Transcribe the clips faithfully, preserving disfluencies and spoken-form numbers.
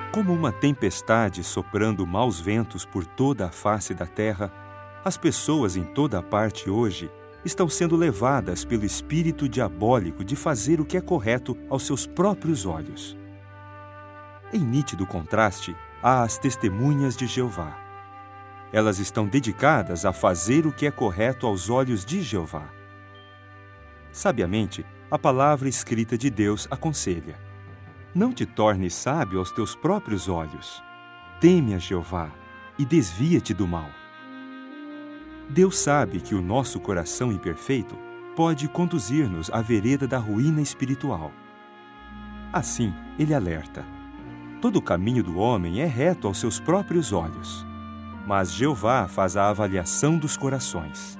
Como uma tempestade soprando maus ventos por toda a face da terra, as pessoas em toda a parte hoje estão sendo levadas pelo espírito diabólico de fazer o que é correto aos seus próprios olhos. Em nítido contraste, há as testemunhas de Jeová. Elas estão dedicadas a fazer o que é correto aos olhos de Jeová. Sabiamente, a palavra escrita de Deus aconselha: não te tornes sábio aos teus próprios olhos. Teme a Jeová e desvia-te do mal. Deus sabe que o nosso coração imperfeito pode conduzir-nos à vereda da ruína espiritual. Assim, ele alerta: todo o caminho do homem é reto aos seus próprios olhos, mas Jeová faz a avaliação dos corações.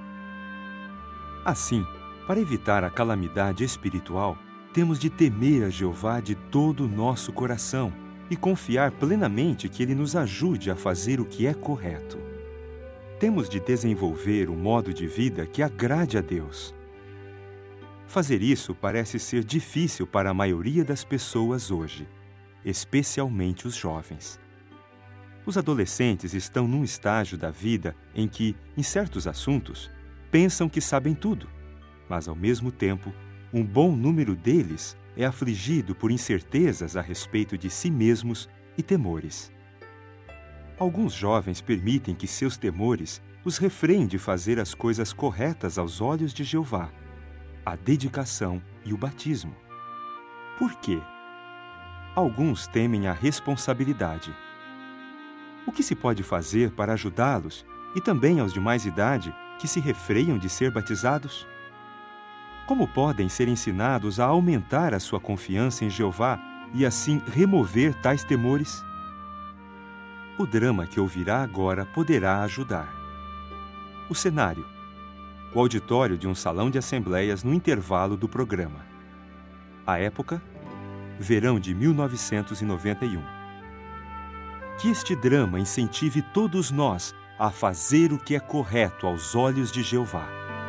Assim, para evitar a calamidade espiritual, temos de temer a Jeová de todo o nosso coração e confiar plenamente que Ele nos ajude a fazer o que é correto. Temos de desenvolver um modo de vida que agrade a Deus. Fazer isso parece ser difícil para a maioria das pessoas hoje, especialmente os jovens. Os adolescentes estão num estágio da vida em que, em certos assuntos, pensam que sabem tudo, mas, ao mesmo tempo, um bom número deles é afligido por incertezas a respeito de si mesmos e temores. Alguns jovens permitem que seus temores os refreiem de fazer as coisas corretas aos olhos de Jeová, a dedicação e o batismo. Por quê? Alguns temem a responsabilidade. O que se pode fazer para ajudá-los e também aos de mais idade que se refreiam de ser batizados? Como podem ser ensinados a aumentar a sua confiança em Jeová e assim remover tais temores? O drama que ouvirá agora poderá ajudar. O cenário: o auditório de um salão de assembleias no intervalo do programa. A época: verão de mil novecentos e noventa e um. Que este drama incentive todos nós a fazer o que é correto aos olhos de Jeová.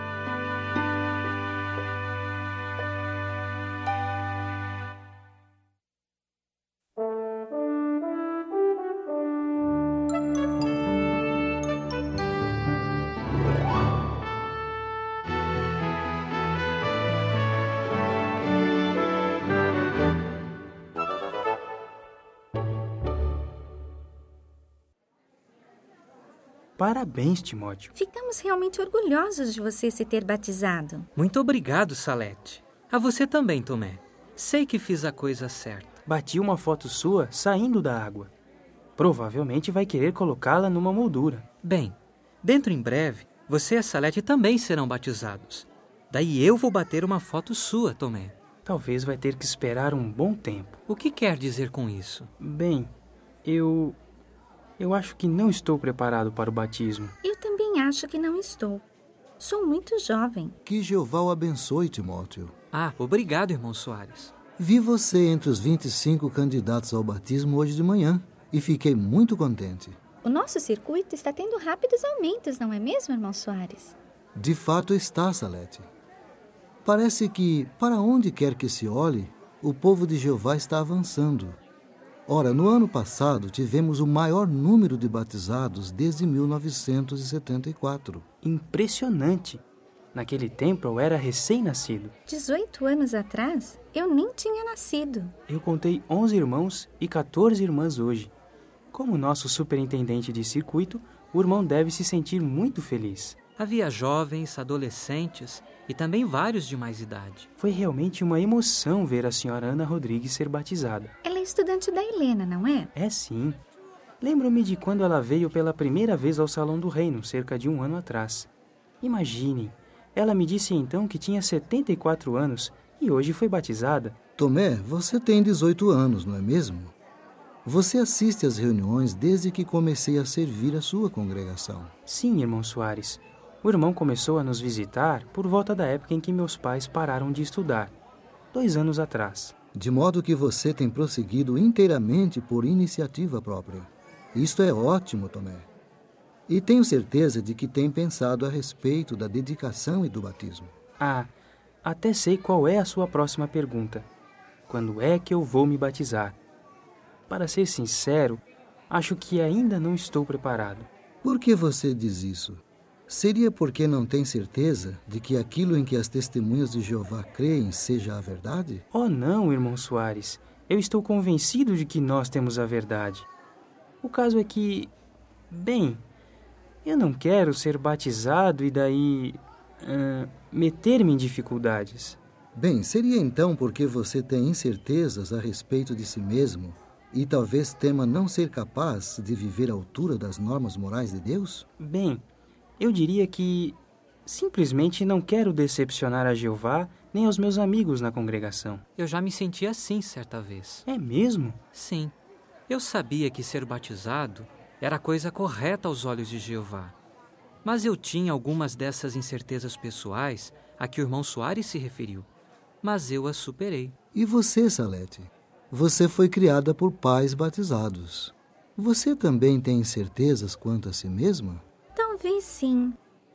Parabéns, Timóteo. Ficamos realmente orgulhosos de você se ter batizado. Muito obrigado, Salete. A você também, Tomé. Sei que fiz a coisa certa. Bati uma foto sua saindo da água. Provavelmente vai querer colocá-la numa moldura. Bem, dentro em breve, você e a Salete também serão batizados. Daí eu vou bater uma foto sua, Tomé. Talvez vai ter que esperar um bom tempo. O que quer dizer com isso? Bem, eu... Eu acho que não estou preparado para o batismo. Eu também acho que não estou. Sou muito jovem. Que Jeová o abençoe, Timóteo. Ah, obrigado, irmão Soares. Vi você entre os vinte e cinco candidatos ao batismo hoje de manhã e fiquei muito contente. O nosso circuito está tendo rápidos aumentos, não é mesmo, irmão Soares? De fato está, Salete. Parece que, para onde quer que se olhe, o povo de Jeová está avançando. Ora, no ano passado, tivemos o maior número de batizados desde mil novecentos e setenta e quatro. Impressionante! Naquele tempo eu era recém-nascido. dezoito anos atrás, eu nem tinha nascido. Eu contei onze irmãos e quatorze irmãs hoje. Como nosso superintendente de circuito, o irmão deve se sentir muito feliz. Havia jovens, adolescentes e também vários de mais idade. Foi realmente uma emoção ver a senhora Ana Rodrigues ser batizada. Ela é estudante da Helena, não é? É sim. Lembro-me de quando ela veio pela primeira vez ao Salão do Reino, cerca de um ano atrás. Imaginem, ela me disse então que tinha setenta e quatro anos e hoje foi batizada. Tomé, você tem dezoito anos, não é mesmo? Você assiste às reuniões desde que comecei a servir a sua congregação. Sim, irmão Soares. O irmão começou a nos visitar por volta da época em que meus pais pararam de estudar, dois anos atrás. De modo que você tem prosseguido inteiramente por iniciativa própria. Isto é ótimo, Tomé. E tenho certeza de que tem pensado a respeito da dedicação e do batismo. Ah, até sei qual é a sua próxima pergunta. Quando é que eu vou me batizar? para ser sincero, acho que ainda não estou preparado. Por que você diz isso? Seria porque não tem certeza de que aquilo em que as testemunhas de Jeová creem seja a verdade? Oh, não, irmão Soares. Eu estou convencido de que nós temos a verdade. O caso é que, bem, eu não quero ser batizado e daí uh, meter-me em dificuldades. Bem, seria então porque você tem incertezas a respeito de si mesmo e talvez tema não ser capaz de viver à altura das normas morais de Deus? Bem, eu diria que simplesmente não quero decepcionar a Jeová nem aos meus amigos na congregação. Eu já me senti assim certa vez. É mesmo? Sim. Eu sabia que ser batizado era a coisa correta aos olhos de Jeová. Mas eu tinha algumas dessas incertezas pessoais a que o irmão Soares se referiu. Mas eu as superei. E você, Salete? Você foi criada por pais batizados. Você também tem incertezas quanto a si mesma? Talvez sim,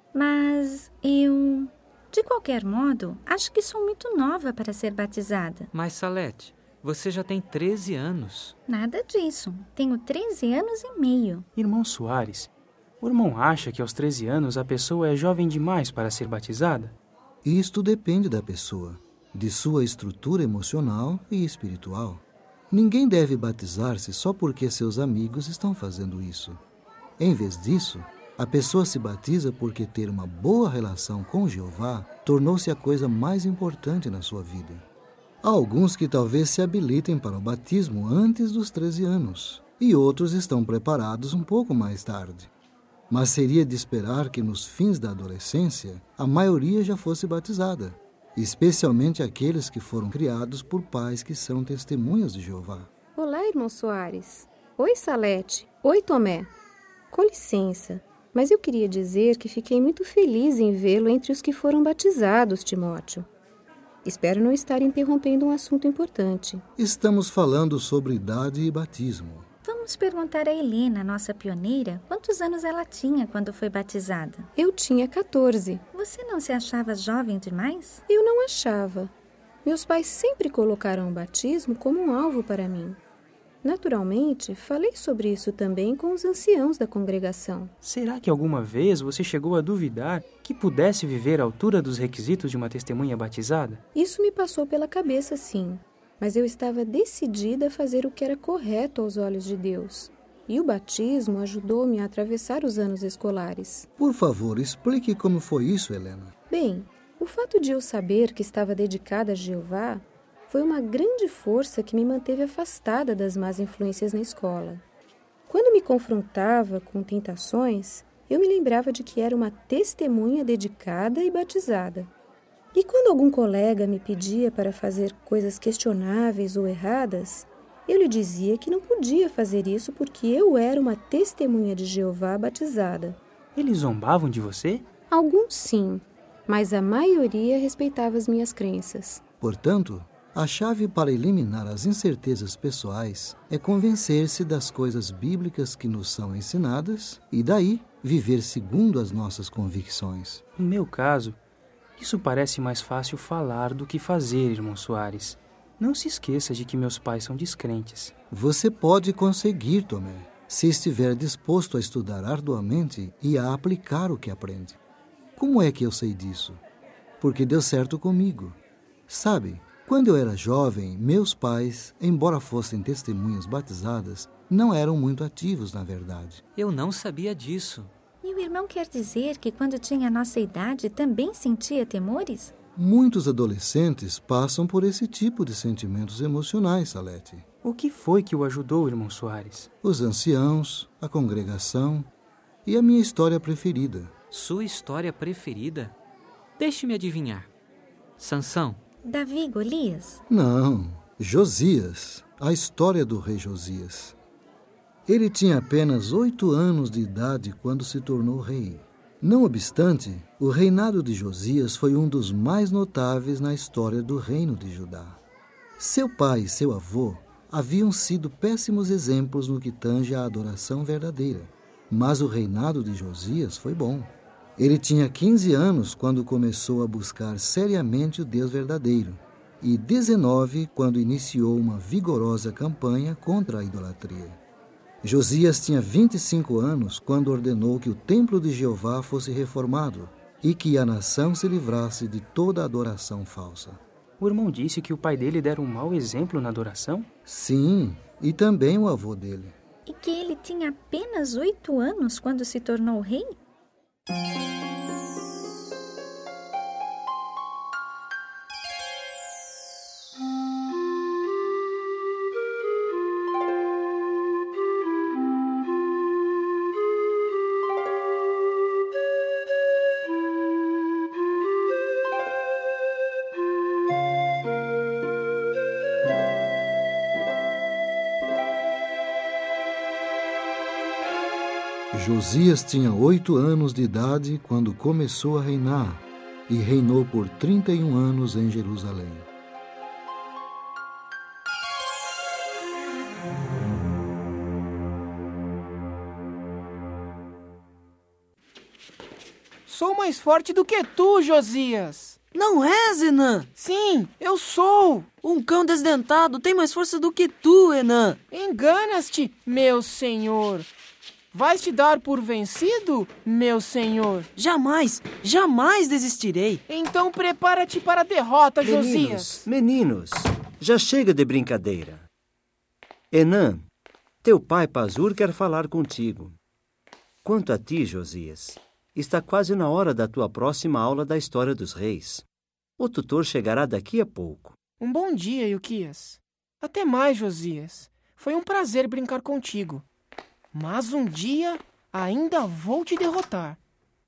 mas eu, de qualquer modo, acho que sou muito nova para ser batizada. Mas, Salete, você já tem treze anos. Nada disso. Tenho treze anos e meio. Irmão Soares, o irmão acha que aos treze anos a pessoa é jovem demais para ser batizada? Isto depende da pessoa, de sua estrutura emocional e espiritual. Ninguém deve batizar-se só porque seus amigos estão fazendo isso. Em vez disso, a pessoa se batiza porque ter uma boa relação com Jeová tornou-se a coisa mais importante na sua vida. Há alguns que talvez se habilitem para o batismo antes dos treze anos, e outros estão preparados um pouco mais tarde. Mas seria de esperar que nos fins da adolescência a maioria já fosse batizada, especialmente aqueles que foram criados por pais que são testemunhas de Jeová. Olá, irmão Soares. Oi, Salete. Oi, Tomé. Com licença, mas eu queria dizer que fiquei muito feliz em vê-lo entre os que foram batizados, Timóteo. Espero não estar interrompendo um assunto importante. Estamos falando sobre idade e batismo. Vamos perguntar a Helena, nossa pioneira, quantos anos ela tinha quando foi batizada. Eu tinha quatorze. Você não se achava jovem demais? Eu não achava. Meus pais sempre colocaram o batismo como um alvo para mim. Naturalmente, falei sobre isso também com os anciãos da congregação. Será que alguma vez você chegou a duvidar que pudesse viver à altura dos requisitos de uma testemunha batizada? Isso me passou pela cabeça, sim. Mas eu estava decidida a fazer o que era correto aos olhos de Deus. E o batismo ajudou-me a atravessar os anos escolares. Por favor, explique como foi isso, Helena. Bem, o fato de eu saber que estava dedicada a Jeová foi uma grande força que me manteve afastada das más influências na escola. Quando me confrontava com tentações, eu me lembrava de que era uma testemunha dedicada e batizada. E quando algum colega me pedia para fazer coisas questionáveis ou erradas, eu lhe dizia que não podia fazer isso porque eu era uma testemunha de Jeová batizada. Eles zombavam de você? Alguns sim, mas a maioria respeitava as minhas crenças. Portanto, a chave para eliminar as incertezas pessoais é convencer-se das coisas bíblicas que nos são ensinadas e daí viver segundo as nossas convicções. No meu caso, isso parece mais fácil falar do que fazer, irmão Soares. Não se esqueça de que meus pais são descrentes. Você pode conseguir, Tomé, se estiver disposto a estudar arduamente e a aplicar o que aprende. Como é que eu sei disso? Porque deu certo comigo. Sabe, quando eu era jovem, meus pais, embora fossem testemunhas batizadas, não eram muito ativos, na verdade. Eu não sabia disso. E o irmão quer dizer que quando tinha a nossa idade também sentia temores? Muitos adolescentes passam por esse tipo de sentimentos emocionais, Salete. O que foi que o ajudou, irmão Soares? Os anciãos, a congregação e a minha história preferida. Sua história preferida? Deixe-me adivinhar. Sansão? Davi e Golias? Não, Josias, a história do rei Josias. Ele tinha apenas oito anos de idade quando se tornou rei. Não obstante, o reinado de Josias foi um dos mais notáveis na história do reino de Judá. Seu pai e seu avô haviam sido péssimos exemplos no que tange à adoração verdadeira, mas o reinado de Josias foi bom. Ele tinha quinze anos quando começou a buscar seriamente o Deus verdadeiro, e dezenove, quando iniciou uma vigorosa campanha contra a idolatria. Josias tinha vinte e cinco anos quando ordenou que o templo de Jeová fosse reformado e que a nação se livrasse de toda adoração falsa. O irmão disse que o pai dele dera um mau exemplo na adoração? Sim, e também o avô dele. E que ele tinha apenas oito anos quando se tornou rei? Josias tinha oito anos de idade quando começou a reinar e reinou por trinta e um anos em Jerusalém. Sou mais forte do que tu, Josias. Não és, Enã? Sim, eu sou. Um cão desdentado tem mais força do que tu, Enã. Enganas-te, meu senhor. Vais te dar por vencido, meu senhor? Jamais, jamais desistirei. Então prepara-te para a derrota, Meninos, Josias. Meninos, já chega de brincadeira. Enã, teu pai Pazur quer falar contigo. Quanto a ti, Josias, está quase na hora da tua próxima aula da história dos reis. O tutor chegará daqui a pouco. Um bom dia, Ilquias. Até mais, Josias. Foi um prazer brincar contigo. Mas um dia ainda vou te derrotar.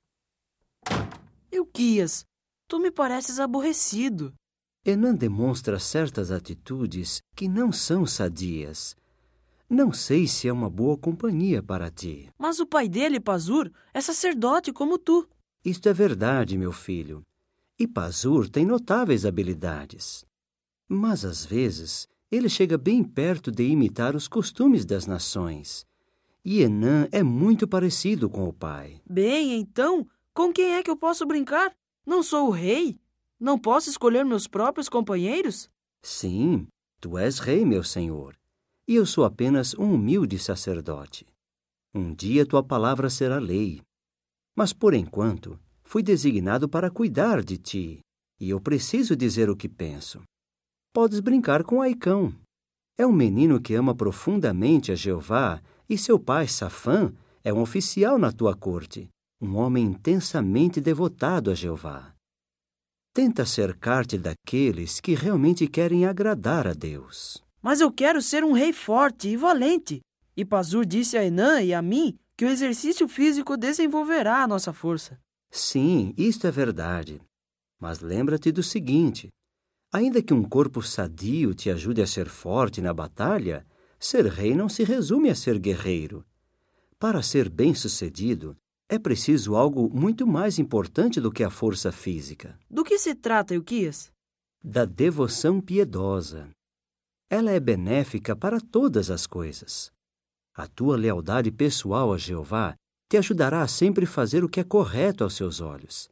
Ilquias, tu me pareces aborrecido. Enã demonstra certas atitudes que não são sadias. Não sei se é uma boa companhia para ti. Mas o pai dele, Pazur, é sacerdote como tu. Isto é verdade, meu filho. E Pazur tem notáveis habilidades. Mas, às vezes, ele chega bem perto de imitar os costumes das nações. E Enã é muito parecido com o pai. Bem, então, com quem é que eu posso brincar? Não sou o rei? Não posso escolher meus próprios companheiros? Sim, tu és rei, meu senhor. E eu sou apenas um humilde sacerdote. Um dia tua palavra será lei. Mas, por enquanto, fui designado para cuidar de ti, e eu preciso dizer o que penso. Podes brincar com Aicão. É um menino que ama profundamente a Jeová, e seu pai, Safã, é um oficial na tua corte, um homem intensamente devotado a Jeová. Tenta cercar-te daqueles que realmente querem agradar a Deus. Mas eu quero ser um rei forte e valente. E Pazur disse a Enã e a mim que o exercício físico desenvolverá a nossa força. Sim, isto é verdade. Mas lembra-te do seguinte: ainda que um corpo sadio te ajude a ser forte na batalha, ser rei não se resume a ser guerreiro. Para ser bem-sucedido, é preciso algo muito mais importante do que a força física. Do que se trata, Ilquias? Da devoção piedosa. Ela é benéfica para todas as coisas. A tua lealdade pessoal a Jeová te ajudará a sempre fazer o que é correto aos seus olhos.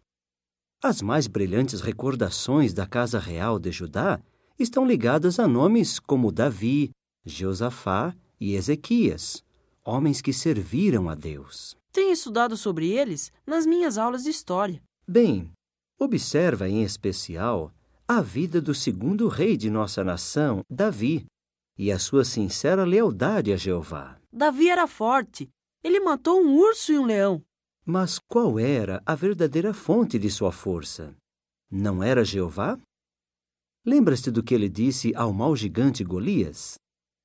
As mais brilhantes recordações da casa real de Judá estão ligadas a nomes como Davi, Josafá e Ezequias, homens que serviram a Deus. Tenho estudado sobre eles nas minhas aulas de história. Bem, observa em especial a vida do segundo rei de nossa nação, Davi, e a sua sincera lealdade a Jeová. Davi era forte. Ele matou um urso e um leão. Mas qual era a verdadeira fonte de sua força? Não era Jeová? Lembras-te do que ele disse ao mau gigante Golias?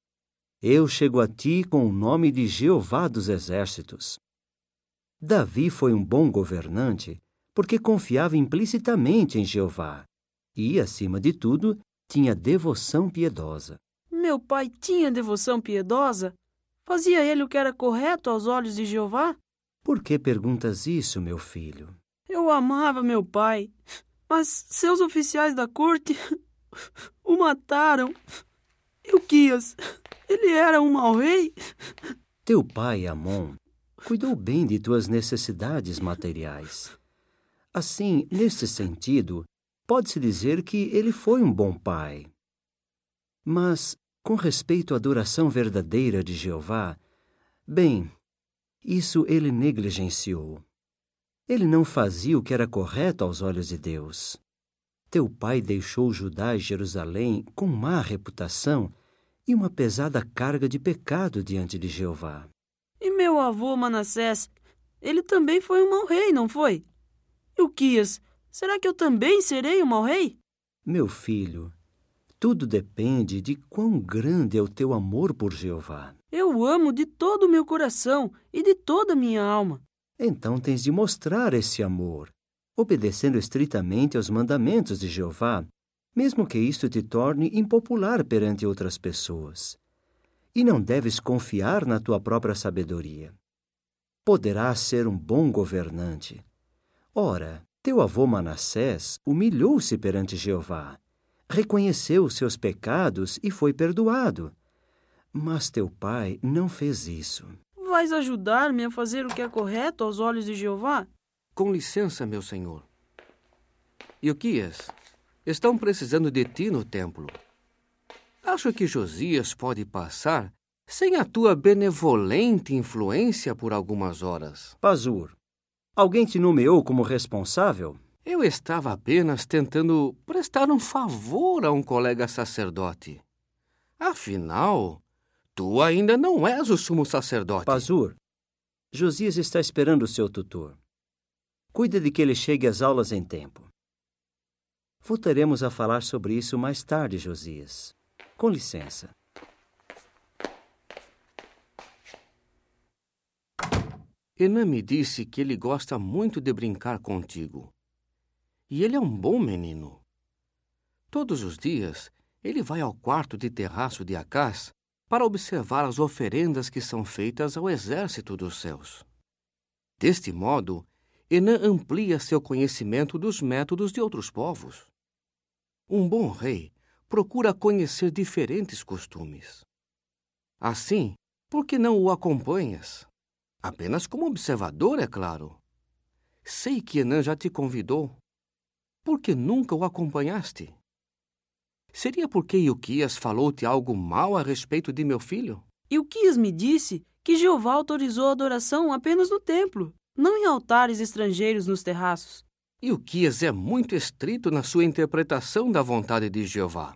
Eu chego a ti com o nome de Jeová dos exércitos. Davi foi um bom governante porque confiava implicitamente em Jeová e, acima de tudo, tinha devoção piedosa. Meu pai tinha devoção piedosa? Fazia ele o que era correto aos olhos de Jeová? Por que perguntas isso, meu filho? Eu amava meu pai, mas seus oficiais da corte o mataram. Ilquias, ele era um mau rei? Teu pai, Amon, cuidou bem de tuas necessidades materiais. Assim, nesse sentido, pode-se dizer que ele foi um bom pai. Mas, com respeito à adoração verdadeira de Jeová, bem, isso ele negligenciou. Ele não fazia o que era correto aos olhos de Deus. Teu pai deixou Judá e Jerusalém com má reputação e uma pesada carga de pecado diante de Jeová. E meu avô Manassés, ele também foi um mau rei, não foi? Ilquias, será que eu também serei um mau rei? Meu filho, tudo depende de quão grande é o teu amor por Jeová. Eu amo de todo o meu coração e de toda a minha alma. Então tens de mostrar esse amor, obedecendo estritamente aos mandamentos de Jeová, mesmo que isto te torne impopular perante outras pessoas. E não deves confiar na tua própria sabedoria. Poderás ser um bom governante. Ora, teu avô Manassés humilhou-se perante Jeová, reconheceu os seus pecados e foi perdoado. Mas teu pai não fez isso. Vais ajudar-me a fazer o que é correto aos olhos de Jeová? Com licença, meu senhor. Ilquias, estão precisando de ti no templo. Acho que Josias pode passar sem a tua benevolente influência por algumas horas. Pazur, alguém te nomeou como responsável? Eu estava apenas tentando prestar um favor a um colega sacerdote. Afinal, tu ainda não és o sumo sacerdote. Pazur, Josias está esperando o seu tutor. Cuida de que ele chegue às aulas em tempo. Voltaremos a falar sobre isso mais tarde, Josias. Com licença. Enã me disse que ele gosta muito de brincar contigo. E ele é um bom menino. Todos os dias, ele vai ao quarto de terraço de Acás para observar as oferendas que são feitas ao exército dos céus. Deste modo, Enã amplia seu conhecimento dos métodos de outros povos. Um bom rei procura conhecer diferentes costumes. Assim, por que não o acompanhas? Apenas como observador, é claro. Sei que Enã já te convidou. Por que nunca o acompanhaste? Seria porque Ilquias falou-te algo mal a respeito de meu filho? Ilquias me disse que Jeová autorizou a adoração apenas no templo, não em altares estrangeiros nos terraços. Ilquias é muito estrito na sua interpretação da vontade de Jeová.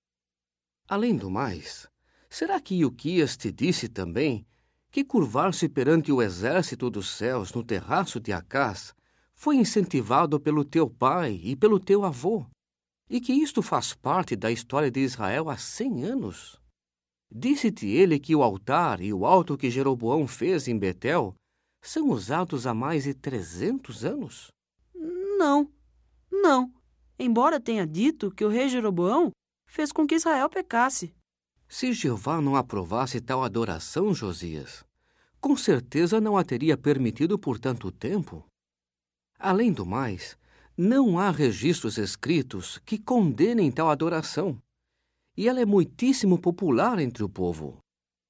Além do mais, será que Ilquias te disse também que curvar-se perante o exército dos céus no terraço de Acás foi incentivado pelo teu pai e pelo teu avô, e que isto faz parte da história de Israel há cem anos? Disse-te ele que o altar e o alto que Jeroboão fez em Betel são usados há mais de trezentos anos? Não, não. Embora tenha dito que o rei Jeroboão fez com que Israel pecasse. Se Jeová não aprovasse tal adoração, Josias, com certeza não a teria permitido por tanto tempo. Além do mais, não há registros escritos que condenem tal adoração, e ela é muitíssimo popular entre o povo.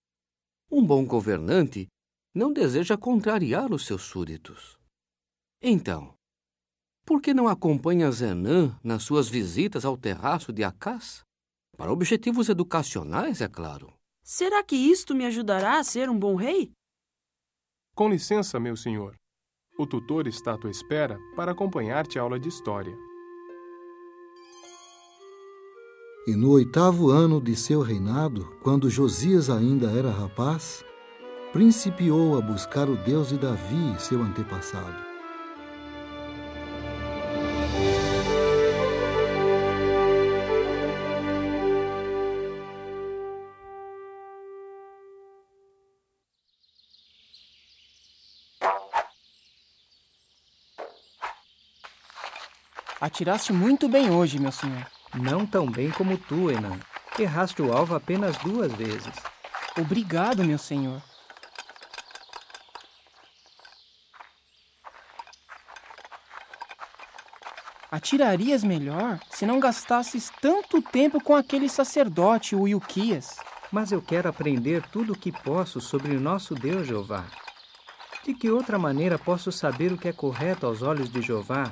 Um bom governante não deseja contrariar os seus súditos. Então, por que não acompanhas Enã nas suas visitas ao terraço de Acás? Para objetivos educacionais, é claro. Será que isto me ajudará a ser um bom rei? Com licença, meu senhor. O tutor está à tua espera para acompanhar-te à aula de história. E no oitavo ano de seu reinado, quando Josias ainda era rapaz, principiou a buscar o Deus de Davi, seu antepassado. Atiraste muito bem hoje, meu senhor. Não tão bem como tu, Enã. Erraste o alvo apenas duas vezes. Obrigado, meu senhor. Atirarias melhor se não gastasses tanto tempo com aquele sacerdote, o Ilquias. Mas eu quero aprender tudo o que posso sobre o nosso Deus Jeová. De que outra maneira posso saber o que é correto aos olhos de Jeová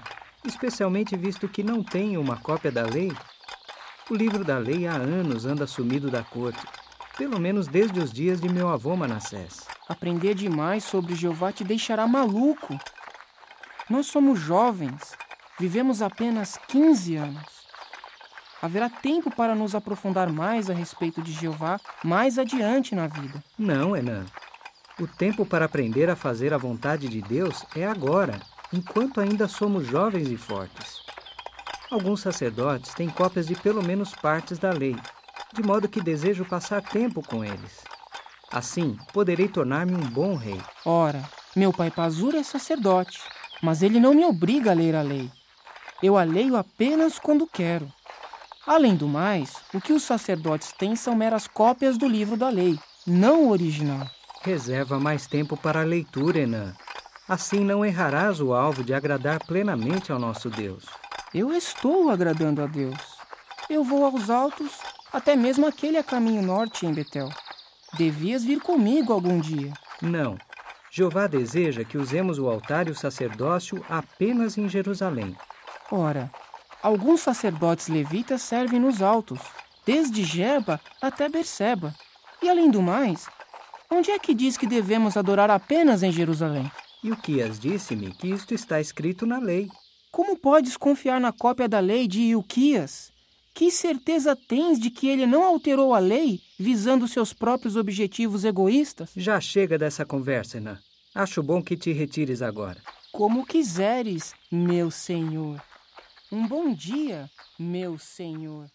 especialmente visto que não tenho uma cópia da lei. O livro da lei há anos anda sumido da corte, pelo menos desde os dias de meu avô Manassés. Aprender demais sobre Jeová te deixará maluco. Nós somos jovens, vivemos apenas quinze anos. Haverá tempo para nos aprofundar mais a respeito de Jeová mais adiante na vida. Não, Enan. O tempo para aprender a fazer a vontade de Deus é agora, enquanto ainda somos jovens e fortes. Alguns sacerdotes têm cópias de pelo menos partes da lei, de modo que desejo passar tempo com eles. Assim, poderei tornar-me um bom rei. Ora, meu pai Pazur é sacerdote, mas ele não me obriga a ler a lei. Eu a leio apenas quando quero. Além do mais, o que os sacerdotes têm são meras cópias do livro da lei, não o original. Reserva mais tempo para a leitura, Enan. Assim não errarás o alvo de agradar plenamente ao nosso Deus. Eu estou agradando a Deus. Eu vou aos altos, até mesmo aquele a caminho norte em Betel. Devias vir comigo algum dia. Não. Jeová deseja que usemos o altar e o sacerdócio apenas em Jerusalém. Ora, alguns sacerdotes levitas servem nos altos, desde Geba até Berseba. E além do mais, onde é que diz que devemos adorar apenas em Jerusalém? E Ilquias disse-me que isto está escrito na lei. Como podes confiar na cópia da lei de Ilquias? Que certeza tens de que ele não alterou a lei visando seus próprios objetivos egoístas? Já chega dessa conversa, Enan. Acho bom que te retires agora. Como quiseres, meu senhor. Um bom dia, meu senhor.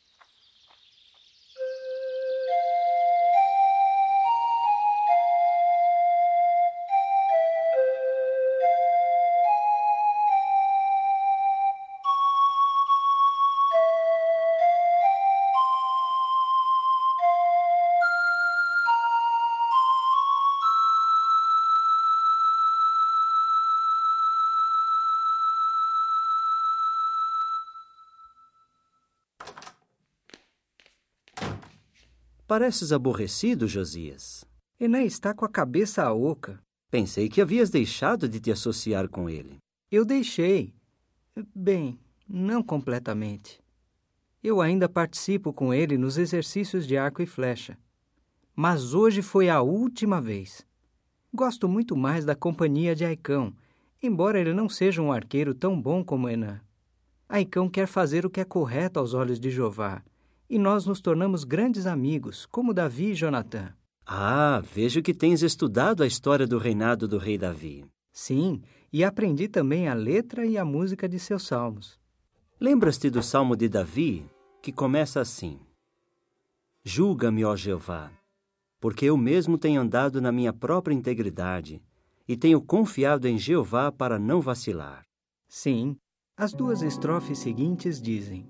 Pareces aborrecido, Josias. Enan está com a cabeça a oca. Pensei que havias deixado de te associar com ele. Eu deixei. Bem, não completamente. Eu ainda participo com ele nos exercícios de arco e flecha. Mas hoje foi a última vez. Gosto muito mais da companhia de Aicão, embora ele não seja um arqueiro tão bom como Enan. Aicão quer fazer o que é correto aos olhos de Jeová, e nós nos tornamos grandes amigos, como Davi e Jonatã. Ah, vejo que tens estudado a história do reinado do rei Davi. Sim, e aprendi também a letra e a música de seus salmos. Lembras-te do salmo de Davi, que começa assim: Julga-me, ó Jeová, porque eu mesmo tenho andado na minha própria integridade e tenho confiado em Jeová para não vacilar. Sim, as duas estrofes seguintes dizem: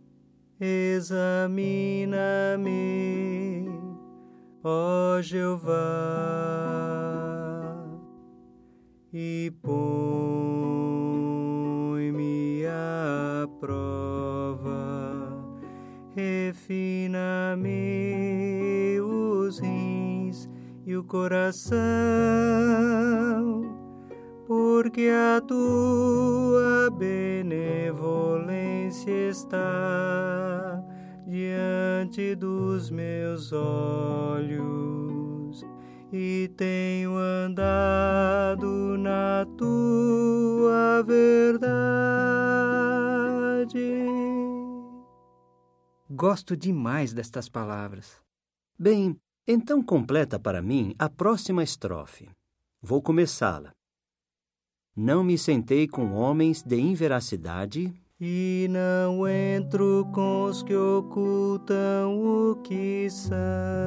Examina-me, ó Jeová, e põe-me à prova, refina-me os rins e o coração, porque a tua benevolência está diante dos meus olhos, e tenho andado na tua verdade. Gosto demais destas palavras. Bem, então completa para mim a próxima estrofe. Vou começá-la. Não me sentei com homens de inveracidade, e não entro com os que ocultam o que são.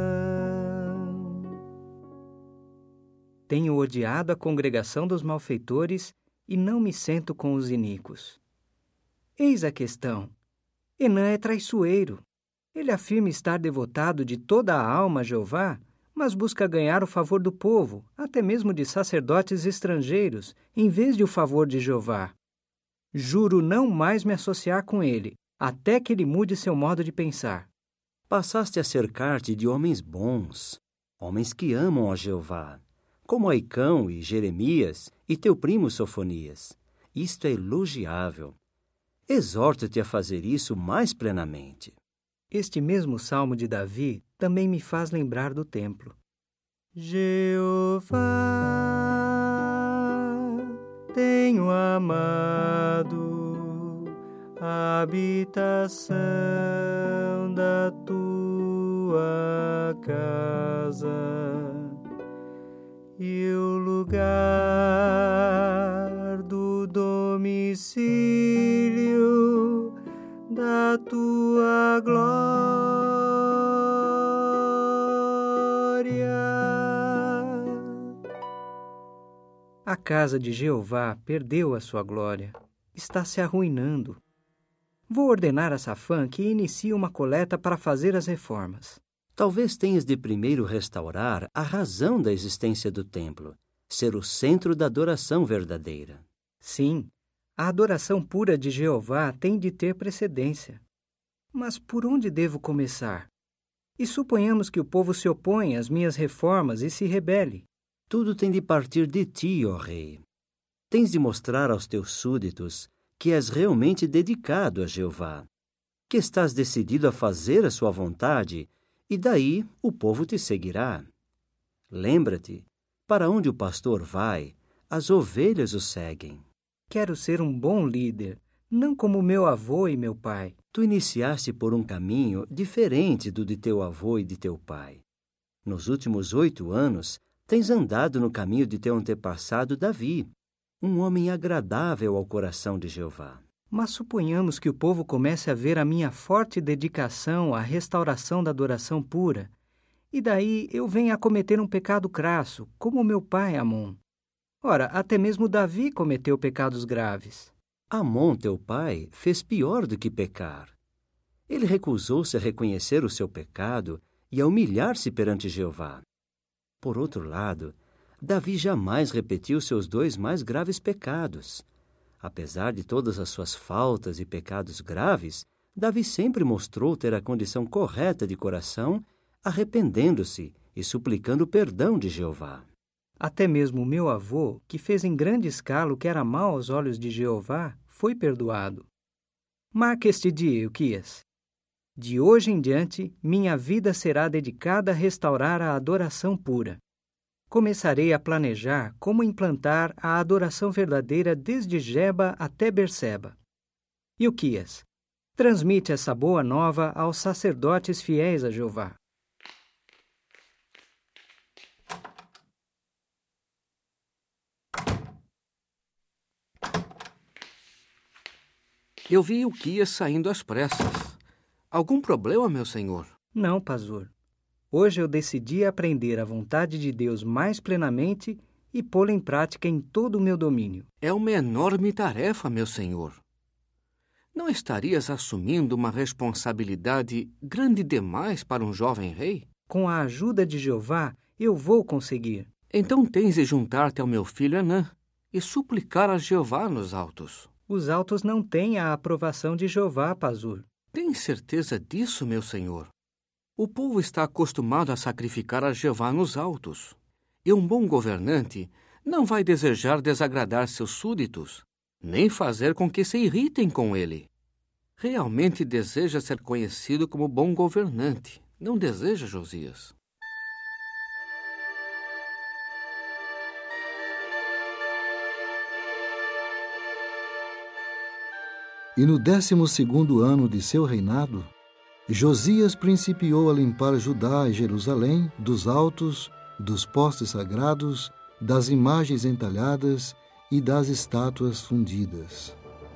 Tenho odiado a congregação dos malfeitores e não me sento com os iníquos. Eis a questão. Enan é traiçoeiro. Ele afirma estar devotado de toda a alma a Jeová, mas busca ganhar o favor do povo, até mesmo de sacerdotes estrangeiros, em vez de o favor de Jeová. Juro não mais me associar com ele, até que ele mude seu modo de pensar. Passaste a cercar-te de homens bons, homens que amam a Jeová, como Aicão e Jeremias e teu primo Sofonias. Isto é elogiável. Exorto-te a fazer isso mais plenamente. Este mesmo salmo de Davi também me faz lembrar do templo. Jeová, tenho amado a habitação da tua casa e o lugar do domicílio da tua glória. A casa de Jeová perdeu a sua glória, está se arruinando. Vou ordenar a Safã que inicie uma coleta para fazer as reformas. Talvez tenhas de primeiro restaurar a razão da existência do templo, ser o centro da adoração verdadeira. Sim, a adoração pura de Jeová tem de ter precedência. Mas por onde devo começar? E suponhamos que o povo se opõe às minhas reformas e se rebele. Tudo tem de partir de ti, ó rei. Tens de mostrar aos teus súditos que és realmente dedicado a Jeová, que estás decidido a fazer a sua vontade, e daí o povo te seguirá. Lembra-te, para onde o pastor vai, as ovelhas o seguem. Quero ser um bom líder, não como meu avô e meu pai. Tu iniciaste por um caminho diferente do de teu avô e de teu pai. Nos últimos oito anos, tens andado no caminho de teu antepassado Davi, um homem agradável ao coração de Jeová. Mas suponhamos que o povo comece a ver a minha forte dedicação à restauração da adoração pura, e daí eu venha a cometer um pecado crasso, como meu pai Amon. Ora, até mesmo Davi cometeu pecados graves. Amon, teu pai, fez pior do que pecar. Ele recusou-se a reconhecer o seu pecado e a humilhar-se perante Jeová. Por outro lado, Davi jamais repetiu seus dois mais graves pecados. Apesar de todas as suas faltas e pecados graves, Davi sempre mostrou ter a condição correta de coração, arrependendo-se e suplicando perdão de Jeová. Até mesmo o meu avô, que fez em grande escala o que era mal aos olhos de Jeová, foi perdoado. Marque este dia, Ilquias. De hoje em diante, minha vida será dedicada a restaurar a adoração pura. Começarei a planejar como implantar a adoração verdadeira desde Geba até Berseba. Ilquias, transmite essa boa nova aos sacerdotes fiéis a Jeová. Eu vi Ilquias saindo às pressas. Algum problema, meu senhor? Não, Pazur. Hoje eu decidi aprender a vontade de Deus mais plenamente e pô-la em prática em todo o meu domínio. É uma enorme tarefa, meu senhor. Não estarias assumindo uma responsabilidade grande demais para um jovem rei? Com a ajuda de Jeová, eu vou conseguir. Então tens de juntar-te ao meu filho Anã e suplicar a Jeová nos altos. Os altos não têm a aprovação de Jeová, Pazur. Tens certeza disso, meu senhor? O povo está acostumado a sacrificar a Jeová nos altos. E um bom governante não vai desejar desagradar seus súditos, nem fazer com que se irritem com ele. Realmente deseja ser conhecido como bom governante, não deseja, Josias? E no décimo segundo ano de seu reinado, Josias principiou a limpar Judá e Jerusalém dos altos, dos postes sagrados, das imagens entalhadas e das estátuas fundidas.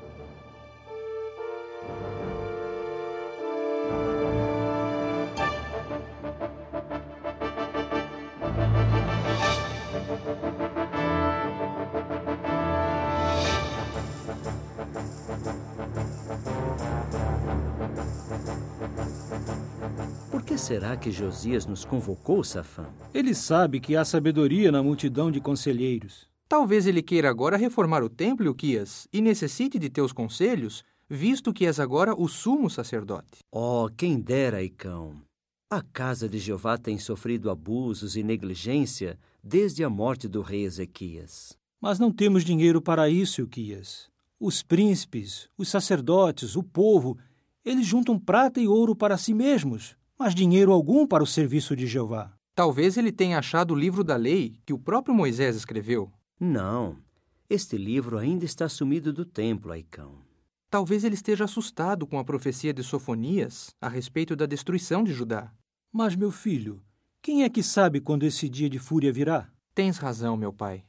Por que será que Josias nos convocou, Safã? Ele sabe que há sabedoria na multidão de conselheiros. Talvez ele queira agora reformar o templo, Ilquias, e necessite de teus conselhos, visto que és agora o sumo sacerdote. Oh, quem dera, Icão! A casa de Jeová tem sofrido abusos e negligência desde a morte do rei Ezequias. Mas não temos dinheiro para isso, Ilquias. Os príncipes, os sacerdotes, o povo, eles juntam prata e ouro para si mesmos, mas dinheiro algum para o serviço de Jeová. Talvez ele tenha achado o livro da lei que o próprio Moisés escreveu. Não, este livro ainda está sumido do templo, Aicão. Talvez ele esteja assustado com a profecia de Sofonias a respeito da destruição de Judá. Mas, meu filho, quem é que sabe quando esse dia de fúria virá? Tens razão, meu pai.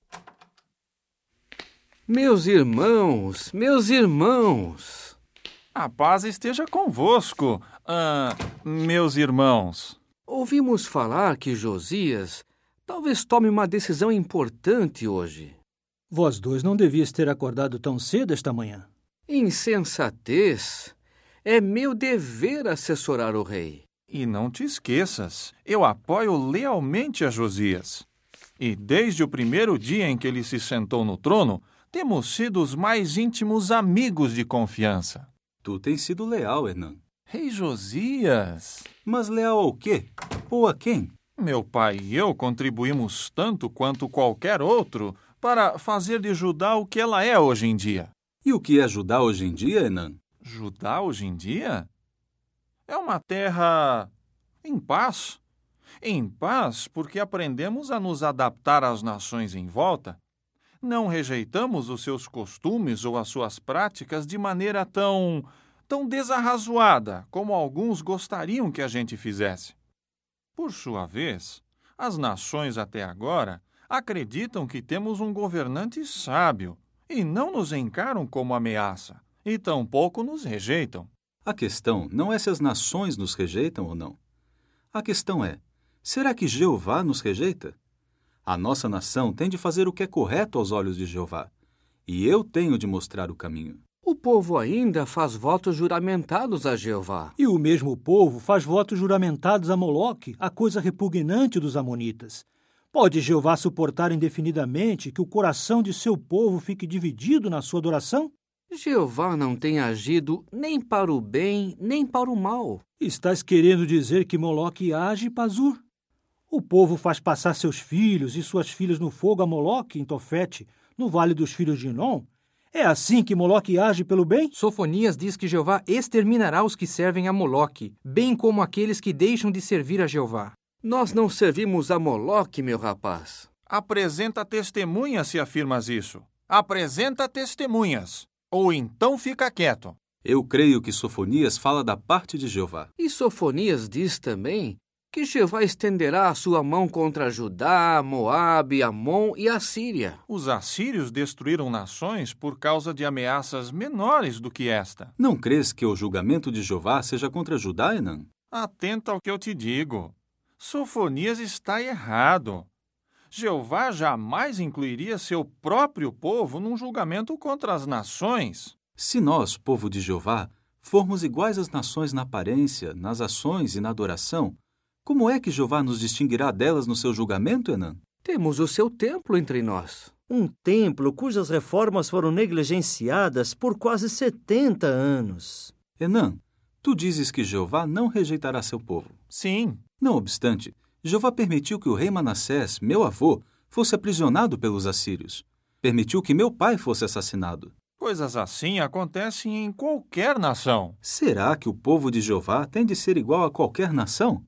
Meus irmãos, meus irmãos. A paz esteja convosco, ah, meus irmãos. Ouvimos falar que Josias talvez tome uma decisão importante hoje. Vós dois não devias ter acordado tão cedo esta manhã. Insensatez. É meu dever assessorar o rei. E não te esqueças, eu apoio lealmente a Josias. E desde o primeiro dia em que ele se sentou no trono, temos sido os mais íntimos amigos de confiança. Tu tens sido leal, Hernan. Rei Josias. Mas leal ao quê? Ou a quem? Meu pai e eu contribuímos tanto quanto qualquer outro para fazer de Judá o que ela é hoje em dia. E o que é Judá hoje em dia, Hernan? Judá hoje em dia? É uma terra em paz. Em paz porque aprendemos a nos adaptar às nações em volta. Não rejeitamos os seus costumes ou as suas práticas de maneira tão, tão desarrazoada como alguns gostariam que a gente fizesse. Por sua vez, as nações até agora acreditam que temos um governante sábio e não nos encaram como ameaça, e tampouco nos rejeitam. A questão não é se as nações nos rejeitam ou não. A questão é, será que Jeová nos rejeita? A nossa nação tem de fazer o que é correto aos olhos de Jeová, e eu tenho de mostrar o caminho. O povo ainda faz votos juramentados a Jeová. E o mesmo povo faz votos juramentados a Moloque, a coisa repugnante dos amonitas. Pode Jeová suportar indefinidamente que o coração de seu povo fique dividido na sua adoração? Jeová não tem agido nem para o bem, nem para o mal. Estás querendo dizer que Moloque age, Pazur? O povo faz passar seus filhos e suas filhas no fogo a Moloque, em Tofete, no Vale dos Filhos de Inom? É assim que Moloque age pelo bem? Sofonias diz que Jeová exterminará os que servem a Moloque, bem como aqueles que deixam de servir a Jeová. Nós não servimos a Moloque, meu rapaz. Apresenta testemunhas se afirmas isso. Apresenta testemunhas. Ou então fica quieto. Eu creio que Sofonias fala da parte de Jeová. E Sofonias diz também que Jeová estenderá a sua mão contra Judá, Moabe, Amon e a Síria. Os assírios destruíram nações por causa de ameaças menores do que esta. Não crês que o julgamento de Jeová seja contra Judá, Enan? Atenta ao que eu te digo. Sofonias está errado. Jeová jamais incluiria seu próprio povo num julgamento contra as nações. Se nós, povo de Jeová, formos iguais às nações na aparência, nas ações e na adoração, como é que Jeová nos distinguirá delas no seu julgamento, Enan? Temos o seu templo entre nós. Um templo cujas reformas foram negligenciadas por quase setenta anos. Enan, tu dizes que Jeová não rejeitará seu povo. Sim. Não obstante, Jeová permitiu que o rei Manassés, meu avô, fosse aprisionado pelos assírios. Permitiu que meu pai fosse assassinado. Coisas assim acontecem em qualquer nação. Será que o povo de Jeová tem de ser igual a qualquer nação?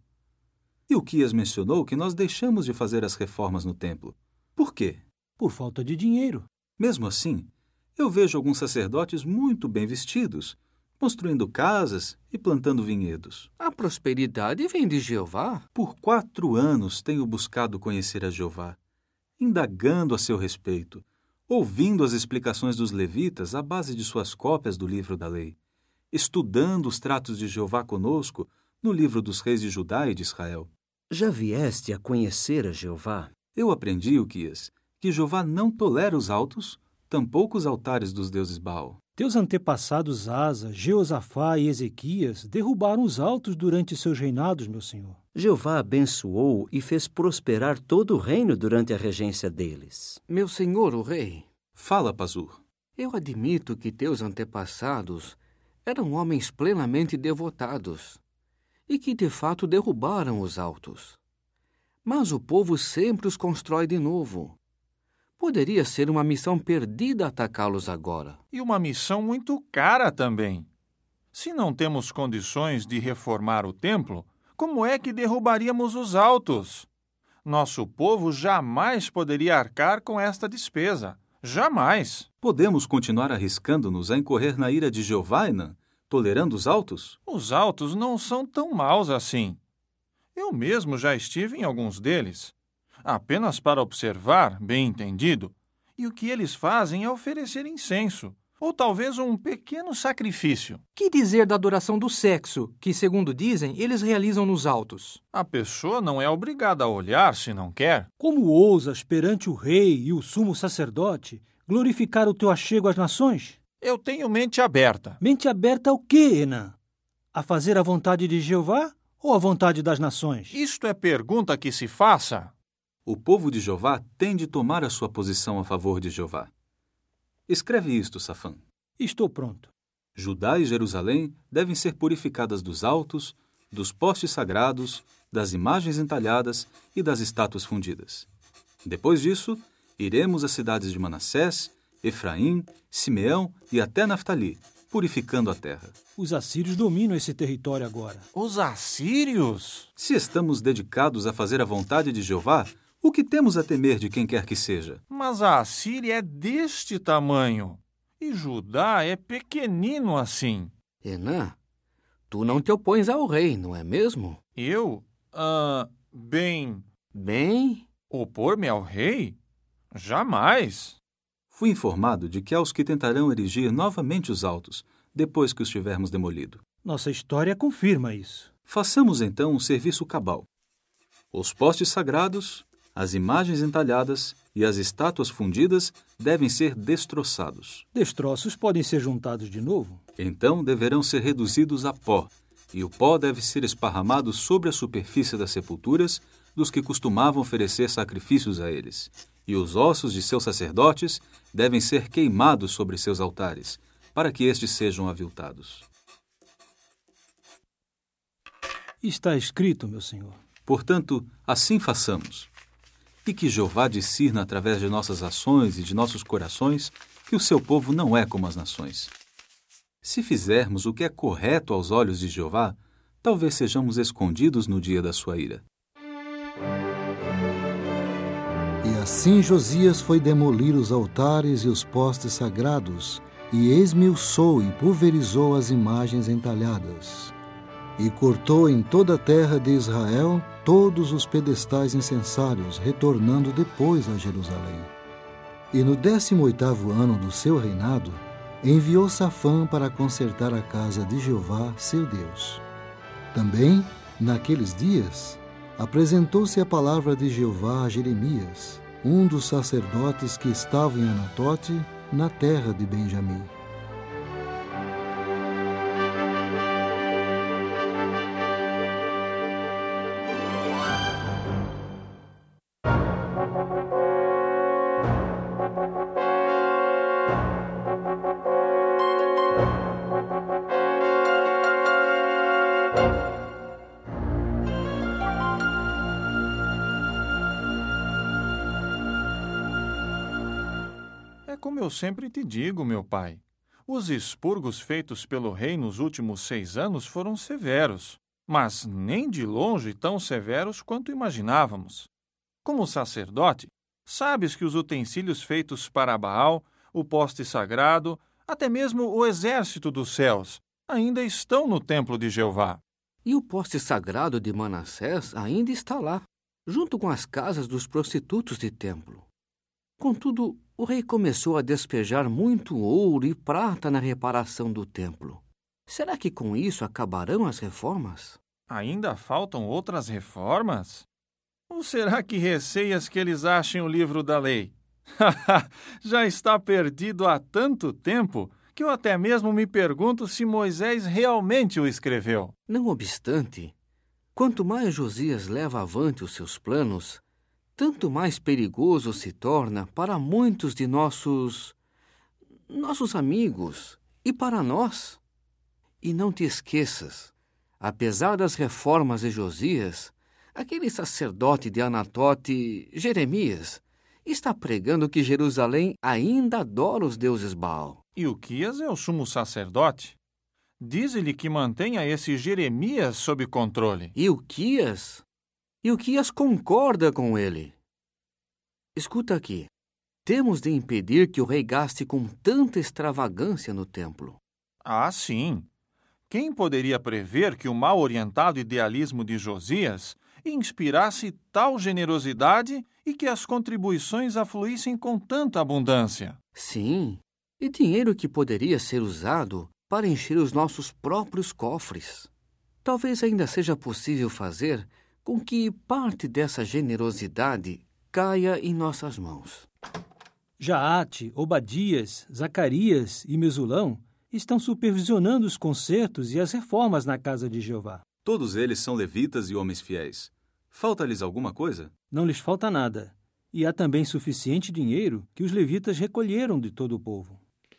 E Ilquias mencionou que nós deixamos de fazer as reformas no templo. Por quê? Por falta de dinheiro. Mesmo assim, eu vejo alguns sacerdotes muito bem vestidos, construindo casas e plantando vinhedos. A prosperidade vem de Jeová. Por quatro anos tenho buscado conhecer a Jeová, indagando a seu respeito, ouvindo as explicações dos levitas à base de suas cópias do livro da lei, estudando os tratos de Jeová conosco no livro dos reis de Judá e de Israel. Já vieste a conhecer a Jeová? Eu aprendi, Ilquias, que Jeová não tolera os altos, tampouco os altares dos deuses Baal. Teus antepassados Asa, Jeosafá e Ezequias derrubaram os altos durante seus reinados, meu senhor. Jeová abençoou e fez prosperar todo o reino durante a regência deles. Meu senhor, o rei. Fala, Pazur. Eu admito que teus antepassados eram homens plenamente devotados e que, de fato, derrubaram os altos. Mas o povo sempre os constrói de novo. Poderia ser uma missão perdida atacá-los agora. E uma missão muito cara também. Se não temos condições de reformar o templo, como é que derrubaríamos os altos? Nosso povo jamais poderia arcar com esta despesa. Jamais. Podemos continuar arriscando-nos a incorrer na ira de Jeová, Enã, tolerando os altos? Os altos não são tão maus assim. Eu mesmo já estive em alguns deles. Apenas para observar, bem entendido, e o que eles fazem é oferecer incenso, ou talvez um pequeno sacrifício. Que dizer da adoração do sexo, que, segundo dizem, eles realizam nos altos? A pessoa não é obrigada a olhar se não quer. Como ousas, perante o rei e o sumo sacerdote, glorificar o teu achego às nações? Eu tenho mente aberta. Mente aberta ao quê, Enã? A fazer a vontade de Jeová ou a vontade das nações? Isto é pergunta que se faça. O povo de Jeová tem de tomar a sua posição a favor de Jeová. Escreve isto, Safã. Estou pronto. Judá e Jerusalém devem ser purificadas dos altos, dos postes sagrados, das imagens entalhadas e das estátuas fundidas. Depois disso, iremos às cidades de Manassés, Efraim, Simeão e até Naftali, purificando a terra. Os assírios dominam esse território agora. Os assírios? Se estamos dedicados a fazer a vontade de Jeová, o que temos a temer de quem quer que seja? Mas a Assíria é deste tamanho, e Judá é pequenino assim. Enã, tu não te opões ao rei, não é mesmo? Eu? Ah, bem... Bem? Opor-me ao rei? Jamais. Fui informado de que há os que tentarão erigir novamente os altos, depois que os tivermos demolido. Nossa história confirma isso. Façamos então um serviço cabal. Os postes sagrados, as imagens entalhadas e as estátuas fundidas devem ser destroçados. Destroços podem ser juntados de novo? Então deverão ser reduzidos a pó, e o pó deve ser esparramado sobre a superfície das sepulturas dos que costumavam oferecer sacrifícios a eles. E os ossos de seus sacerdotes devem ser queimados sobre seus altares, para que estes sejam aviltados. Está escrito, meu senhor. Portanto, assim façamos. E que Jeová discirna através de nossas ações e de nossos corações que o seu povo não é como as nações. Se fizermos o que é correto aos olhos de Jeová, talvez sejamos escondidos no dia da sua ira. E assim Josias foi demolir os altares e os postes sagrados, e esmiuçou e pulverizou as imagens entalhadas. E cortou em toda a terra de Israel todos os pedestais incensários, retornando depois a Jerusalém. E no décimo oitavo ano do seu reinado, enviou Safã para consertar a casa de Jeová, seu Deus. Também, naqueles dias, apresentou-se a palavra de Jeová a Jeremias, um dos sacerdotes que estavam em Anatote, na terra de Benjamim. É como eu sempre te digo, meu pai. Os expurgos feitos pelo rei nos últimos seis anos foram severos, mas nem de longe tão severos quanto imaginávamos. Como sacerdote, sabes que os utensílios feitos para Baal, o poste sagrado, até mesmo o exército dos céus, ainda estão no templo de Jeová. E o poste sagrado de Manassés ainda está lá, junto com as casas dos prostitutos de templo. Contudo, o rei começou a despejar muito ouro e prata na reparação do templo. Será que com isso acabarão as reformas? Ainda faltam outras reformas? Ou será que receias que eles achem o livro da lei? Já está perdido há tanto tempo que eu até mesmo me pergunto se Moisés realmente o escreveu. Não obstante, quanto mais Josias leva avante os seus planos, tanto mais perigoso se torna para muitos de nossos... nossos amigos e para nós. E não te esqueças, apesar das reformas de Josias, aquele sacerdote de Anatote, Jeremias, está pregando que Jerusalém ainda adora os deuses Baal. Ilquias é o sumo sacerdote. Diz-lhe que mantenha esse Jeremias sob controle. Ilquias? Ilquias concorda com ele. Escuta aqui. Temos de impedir que o rei gaste com tanta extravagância no templo. Ah, sim. Quem poderia prever que o mal orientado idealismo de Josias inspirasse tal generosidade e que as contribuições afluíssem com tanta abundância? Sim, e dinheiro que poderia ser usado para encher os nossos próprios cofres. Talvez ainda seja possível fazer com que parte dessa generosidade caia em nossas mãos. Jaate, Obadias, Zacarias e Mesulão estão supervisionando os concertos e as reformas na casa de Jeová. Todos eles são levitas e homens fiéis. Falta-lhes alguma coisa? Não lhes falta nada. E há também suficiente dinheiro que os levitas recolheram de todo o povo.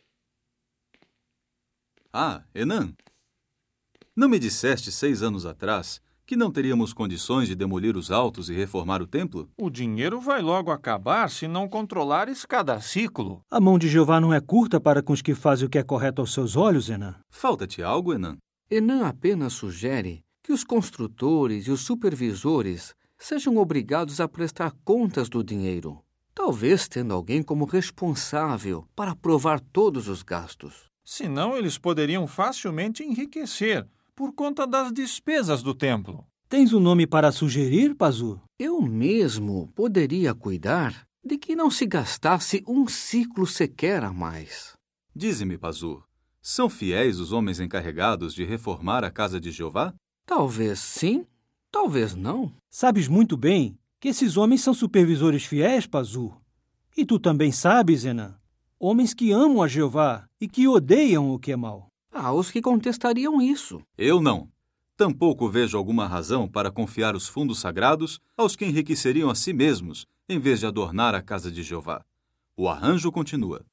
Ah, Enã, não me disseste seis anos atrás que não teríamos condições de demolir os altos e reformar o templo? O dinheiro vai logo acabar se não controlares cada ciclo. A mão de Jeová não é curta para com os que fazem o que é correto aos seus olhos, Enã. Falta-te algo, Enã? Enã apenas sugere que os construtores e os supervisores sejam obrigados a prestar contas do dinheiro, talvez tendo alguém como responsável para aprovar todos os gastos. Senão eles poderiam facilmente enriquecer por conta das despesas do templo. Tens um nome para sugerir, Pazur? Eu mesmo poderia cuidar de que não se gastasse um ciclo sequer a mais. Dize-me, Pazur, são fiéis os homens encarregados de reformar a casa de Jeová? Talvez sim, talvez não. Sabes muito bem que esses homens são supervisores fiéis, Pazur. E tu também sabes, Enã, homens que amam a Jeová e que odeiam o que é mal. Há os que contestariam isso. Eu não. Tampouco vejo alguma razão para confiar os fundos sagrados aos que enriqueceriam a si mesmos, em vez de adornar a casa de Jeová. O arranjo continua.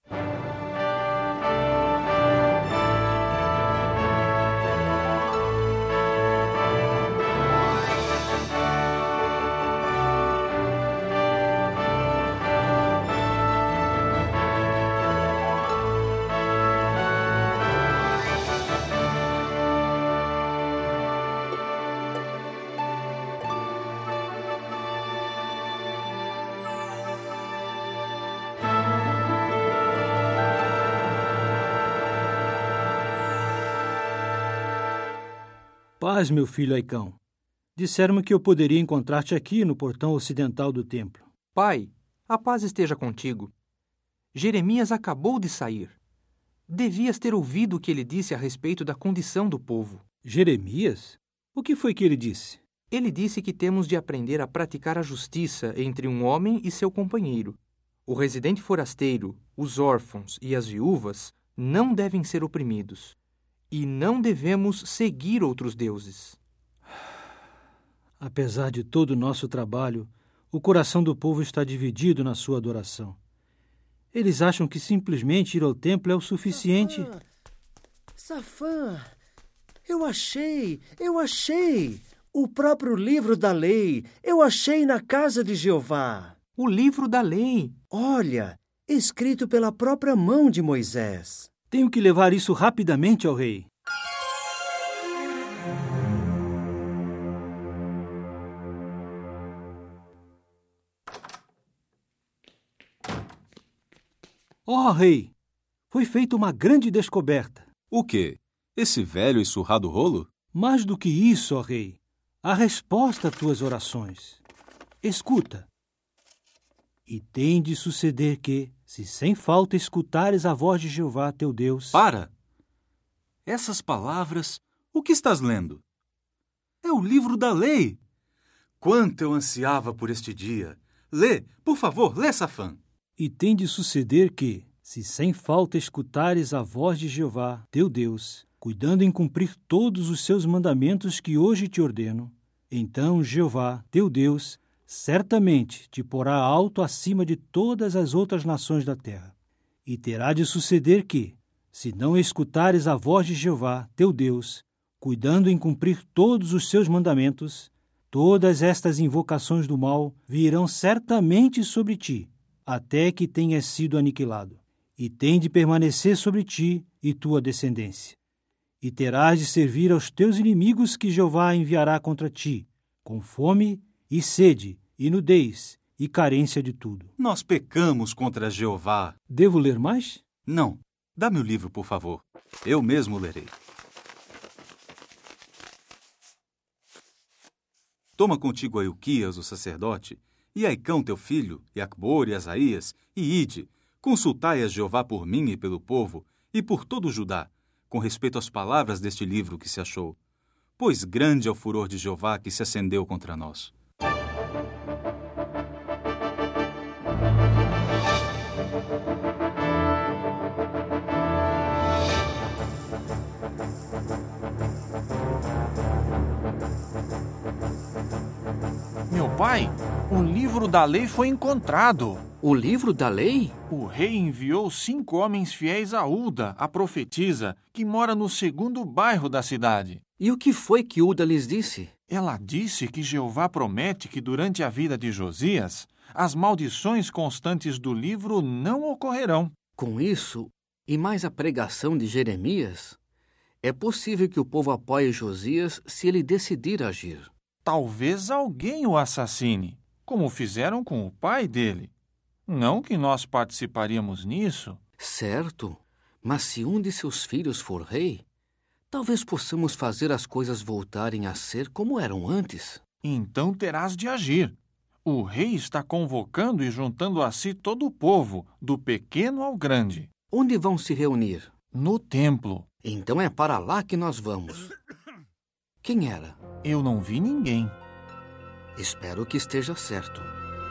Paz, meu filho Aicão. Disseram-me que eu poderia encontrar-te aqui no portão ocidental do templo. Pai, a paz esteja contigo. Jeremias acabou de sair. Devias ter ouvido o que ele disse a respeito da condição do povo. Jeremias? O que foi que ele disse? Ele disse que temos de aprender a praticar a justiça entre um homem e seu companheiro. O residente forasteiro, os órfãos e as viúvas não devem ser oprimidos. E não devemos seguir outros deuses. Apesar de todo o nosso trabalho, o coração do povo está dividido na sua adoração. Eles acham que simplesmente ir ao templo é o suficiente. Safã, Safã, eu achei, eu achei. O próprio livro da lei, eu achei na casa de Jeová. O livro da lei? Olha, escrito pela própria mão de Moisés. Tenho que levar isso rapidamente ao rei. Ó oh, rei, foi feita uma grande descoberta. O quê? Esse velho e surrado rolo? Mais do que isso, ó rei, a resposta a tuas orações. Escuta. E tem de suceder que, se sem falta escutares a voz de Jeová teu Deus... Para! Essas palavras, o que estás lendo? É o livro da lei! Quanto eu ansiava por este dia! Lê, por favor, lê, Safã! E tem de suceder que, se sem falta escutares a voz de Jeová teu Deus, cuidando em cumprir todos os seus mandamentos que hoje te ordeno, então Jeová teu Deus certamente te porá alto acima de todas as outras nações da terra. E terá de suceder que, se não escutares a voz de Jeová, teu Deus, cuidando em cumprir todos os seus mandamentos, todas estas invocações do mal virão certamente sobre ti, até que tenhas sido aniquilado. E tem de permanecer sobre ti e tua descendência. E terás de servir aos teus inimigos que Jeová enviará contra ti, com fome e sede, e nudez, e carência de tudo. Nós pecamos contra Jeová. Devo ler mais? Não. Dá-me o livro, por favor. Eu mesmo lerei. Toma contigo a Ilquias, o sacerdote, e Aicão, teu filho, e Acbor e Asaías, e ide, consultai a Jeová por mim e pelo povo, e por todo o Judá, com respeito às palavras deste livro que se achou. Pois grande é o furor de Jeová que se acendeu contra nós. Meu pai, o livro da lei foi encontrado. O livro da lei? O rei enviou cinco homens fiéis a Uda, a profetisa, que mora no segundo bairro da cidade. E o que foi que Uda lhes disse? Ela disse que Jeová promete que durante a vida de Josias, as maldições constantes do livro não ocorrerão. Com isso, e mais a pregação de Jeremias, é possível que o povo apoie Josias se ele decidir agir. Talvez alguém o assassine, como fizeram com o pai dele. Não que nós participaríamos nisso. Certo, mas se um de seus filhos for rei, talvez possamos fazer as coisas voltarem a ser como eram antes. Então terás de agir. O rei está convocando e juntando a si todo o povo, do pequeno ao grande. Onde vão se reunir? No templo. Então é para lá que nós vamos. Quem era? Eu não vi ninguém. Espero que esteja certo.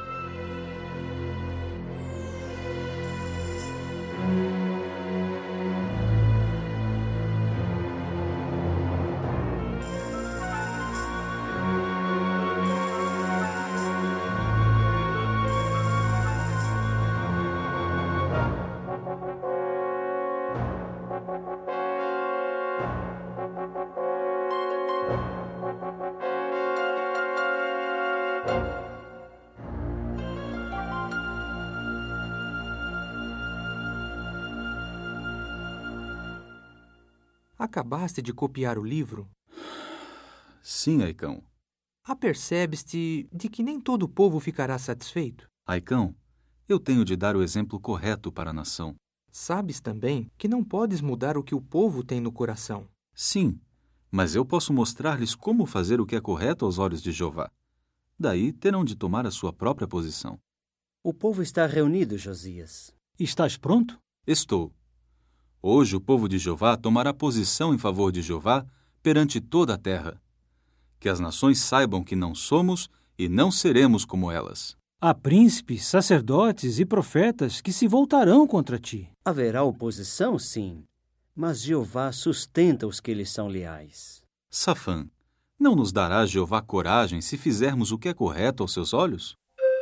Acabaste de copiar o livro? Sim, Aicão. Apercebes-te de que nem todo o povo ficará satisfeito? Aicão, eu tenho de dar o exemplo correto para a nação. Sabes também que não podes mudar o que o povo tem no coração. Sim, mas eu posso mostrar-lhes como fazer o que é correto aos olhos de Jeová. Daí terão de tomar a sua própria posição. O povo está reunido, Josias. Estás pronto? Estou. Hoje o povo de Jeová tomará posição em favor de Jeová perante toda a terra. Que as nações saibam que não somos e não seremos como elas. Há príncipes, sacerdotes e profetas que se voltarão contra ti. Haverá oposição, sim, mas Jeová sustenta os que lhe são leais. Safã, não nos dará Jeová coragem se fizermos o que é correto aos seus olhos?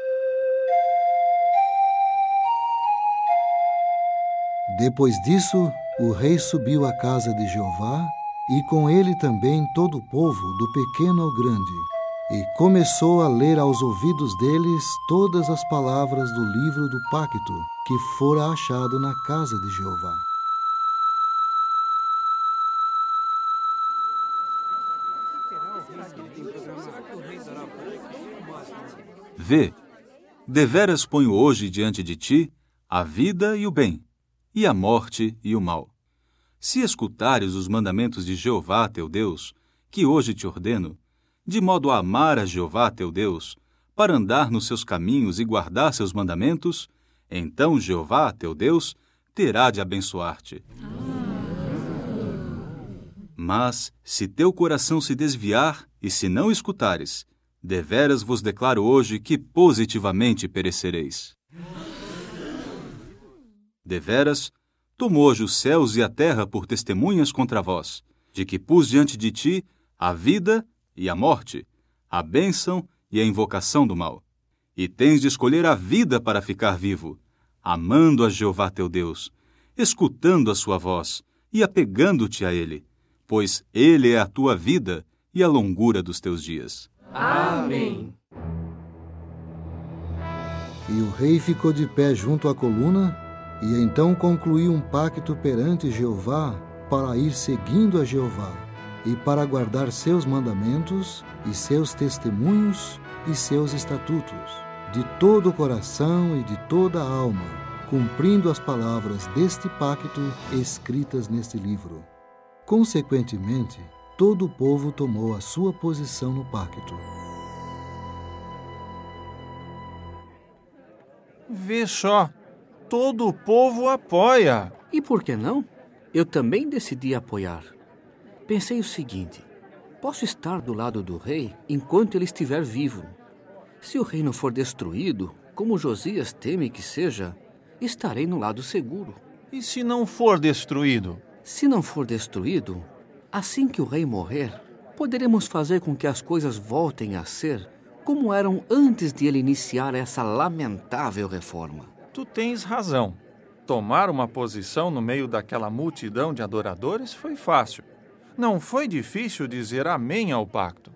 Depois disso, o rei subiu à casa de Jeová, e com ele também todo o povo, do pequeno ao grande, e começou a ler aos ouvidos deles todas as palavras do livro do pacto que fora achado na casa de Jeová. Vê, deveras ponho hoje diante de ti a vida e o bem, e a morte e o mal. Se escutares os mandamentos de Jeová teu Deus, que hoje te ordeno, de modo a amar a Jeová teu Deus, para andar nos seus caminhos e guardar seus mandamentos, então Jeová teu Deus terá de abençoar-te. Mas, se teu coração se desviar e se não escutares, deveras vos declaro hoje que positivamente perecereis. Deveras, tomo hoje os céus e a terra por testemunhas contra vós, de que pus diante de ti a vida e a morte, a bênção e a invocação do mal. E tens de escolher a vida para ficar vivo, amando a Jeová teu Deus, escutando a sua voz e apegando-te a Ele, pois Ele é a tua vida e a longura dos teus dias. Amém. E o rei ficou de pé junto à coluna, e então concluiu um pacto perante Jeová para ir seguindo a Jeová, e para guardar seus mandamentos, e seus testemunhos, e seus estatutos, de todo o coração e de toda a alma, cumprindo as palavras deste pacto escritas neste livro. Consequentemente, todo o povo tomou a sua posição no pacto. Vê só, todo o povo apoia. E por que não? Eu também decidi apoiar. Pensei o seguinte: posso estar do lado do rei enquanto ele estiver vivo. Se o reino for destruído, como Josias teme que seja, estarei no lado seguro. E se não for destruído? Se não for destruído, assim que o rei morrer, poderemos fazer com que as coisas voltem a ser como eram antes de ele iniciar essa lamentável reforma. Tu tens razão. Tomar uma posição no meio daquela multidão de adoradores foi fácil. Não foi difícil dizer amém ao pacto.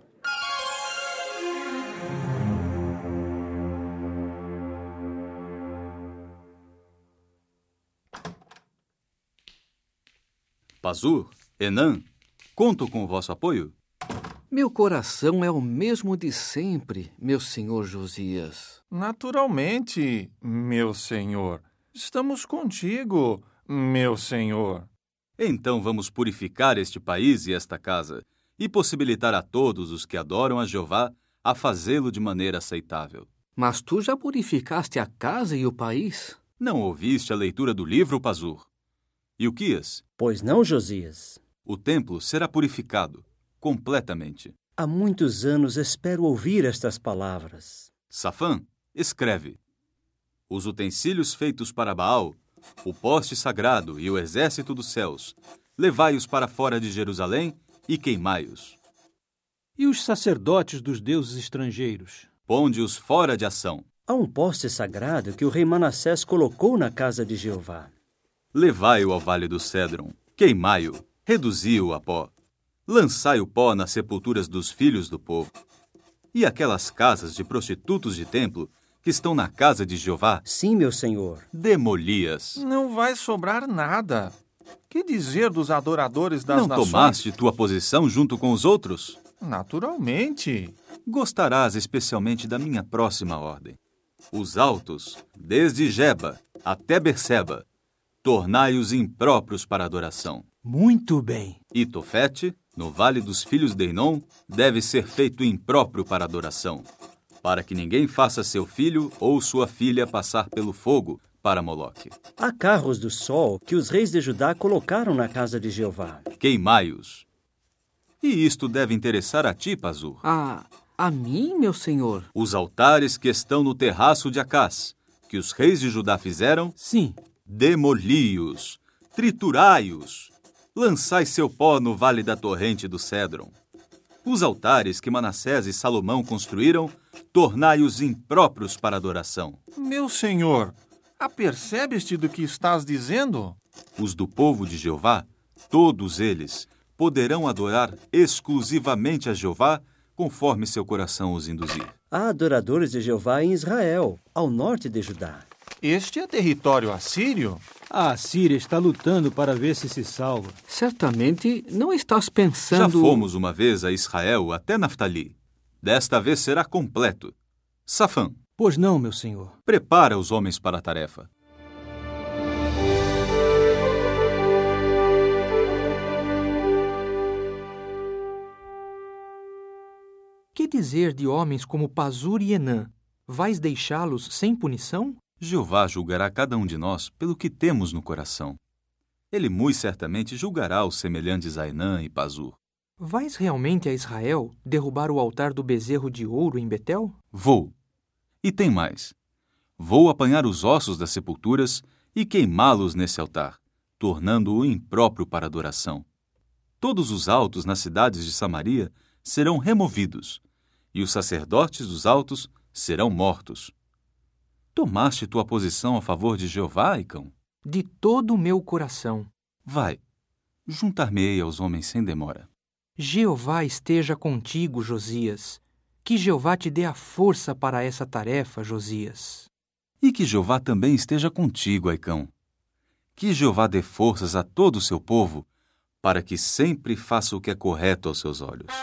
Pazur, Enã, conto com o vosso apoio? Meu coração é o mesmo de sempre, meu senhor Josias. Naturalmente, meu senhor. Estamos contigo, meu senhor. Então vamos purificar este país e esta casa, e possibilitar a todos os que adoram a Jeová a fazê-lo de maneira aceitável. Mas tu já purificaste a casa e o país? Não ouviste a leitura do livro, Pazur? Ilquias? Pois não, Josias. O templo será purificado completamente. Há muitos anos espero ouvir estas palavras. Safã, escreve: os utensílios feitos para Baal, o poste sagrado e o exército dos céus, levai-os para fora de Jerusalém e queimai-os. E os sacerdotes dos deuses estrangeiros? Ponde-os fora de ação. Há um poste sagrado que o rei Manassés colocou na casa de Jeová. Levai-o ao vale do Cédron, queimai-o, reduzi-o a pó. Lançai o pó nas sepulturas dos filhos do povo. E aquelas casas de prostitutos de templo que estão na casa de Jeová? Sim, meu senhor. Demoli-as. Não vai sobrar nada. Que dizer dos adoradores das Não nações? Não tomaste tua posição junto com os outros? Naturalmente. Gostarás especialmente da minha próxima ordem. Os altos, desde Geba até Berseba, tornai-os impróprios para adoração. Muito bem. E Tofete, no vale dos filhos de Enom, deve ser feito impróprio para adoração, para que ninguém faça seu filho ou sua filha passar pelo fogo para Moloque. Há carros do sol que os reis de Judá colocaram na casa de Jeová. Queimai-os. E isto deve interessar a ti, Pazur. A, a mim, meu senhor? Os altares que estão no terraço de Acás, que os reis de Judá fizeram? Sim. Demoli-os, triturai-os, lançai seu pó no vale da torrente do Cédron. Os altares que Manassés e Salomão construíram, tornai-os impróprios para adoração. Meu senhor, apercebes-te do que estás dizendo? Os do povo de Jeová, todos eles, poderão adorar exclusivamente a Jeová, conforme seu coração os induzir. Há adoradores de Jeová em Israel, ao norte de Judá. Este é território assírio? A Assíria está lutando para ver se se salva. Certamente não estás pensando... Já fomos uma vez a Israel até Naftali. Desta vez será completo. Safã. Pois não, meu senhor. Prepara os homens para a tarefa. Que dizer de homens como Pazur e Enã? Vais deixá-los sem punição? Jeová julgará cada um de nós pelo que temos no coração. Ele muito certamente julgará os semelhantes a Enã e Pazur. Vais realmente a Israel derrubar o altar do bezerro de ouro em Betel? Vou. E tem mais. Vou apanhar os ossos das sepulturas e queimá-los nesse altar, tornando-o impróprio para adoração. Todos os altos nas cidades de Samaria serão removidos, e os sacerdotes dos altos serão mortos. Tomaste tua posição a favor de Jeová, Icão? De todo o meu coração. Vai, juntar-me-ei aos homens sem demora. Jeová esteja contigo, Josias. Que Jeová te dê a força para essa tarefa, Josias. E que Jeová também esteja contigo, Aicão. Que Jeová dê forças a todo o seu povo, para que sempre faça o que é correto aos seus olhos.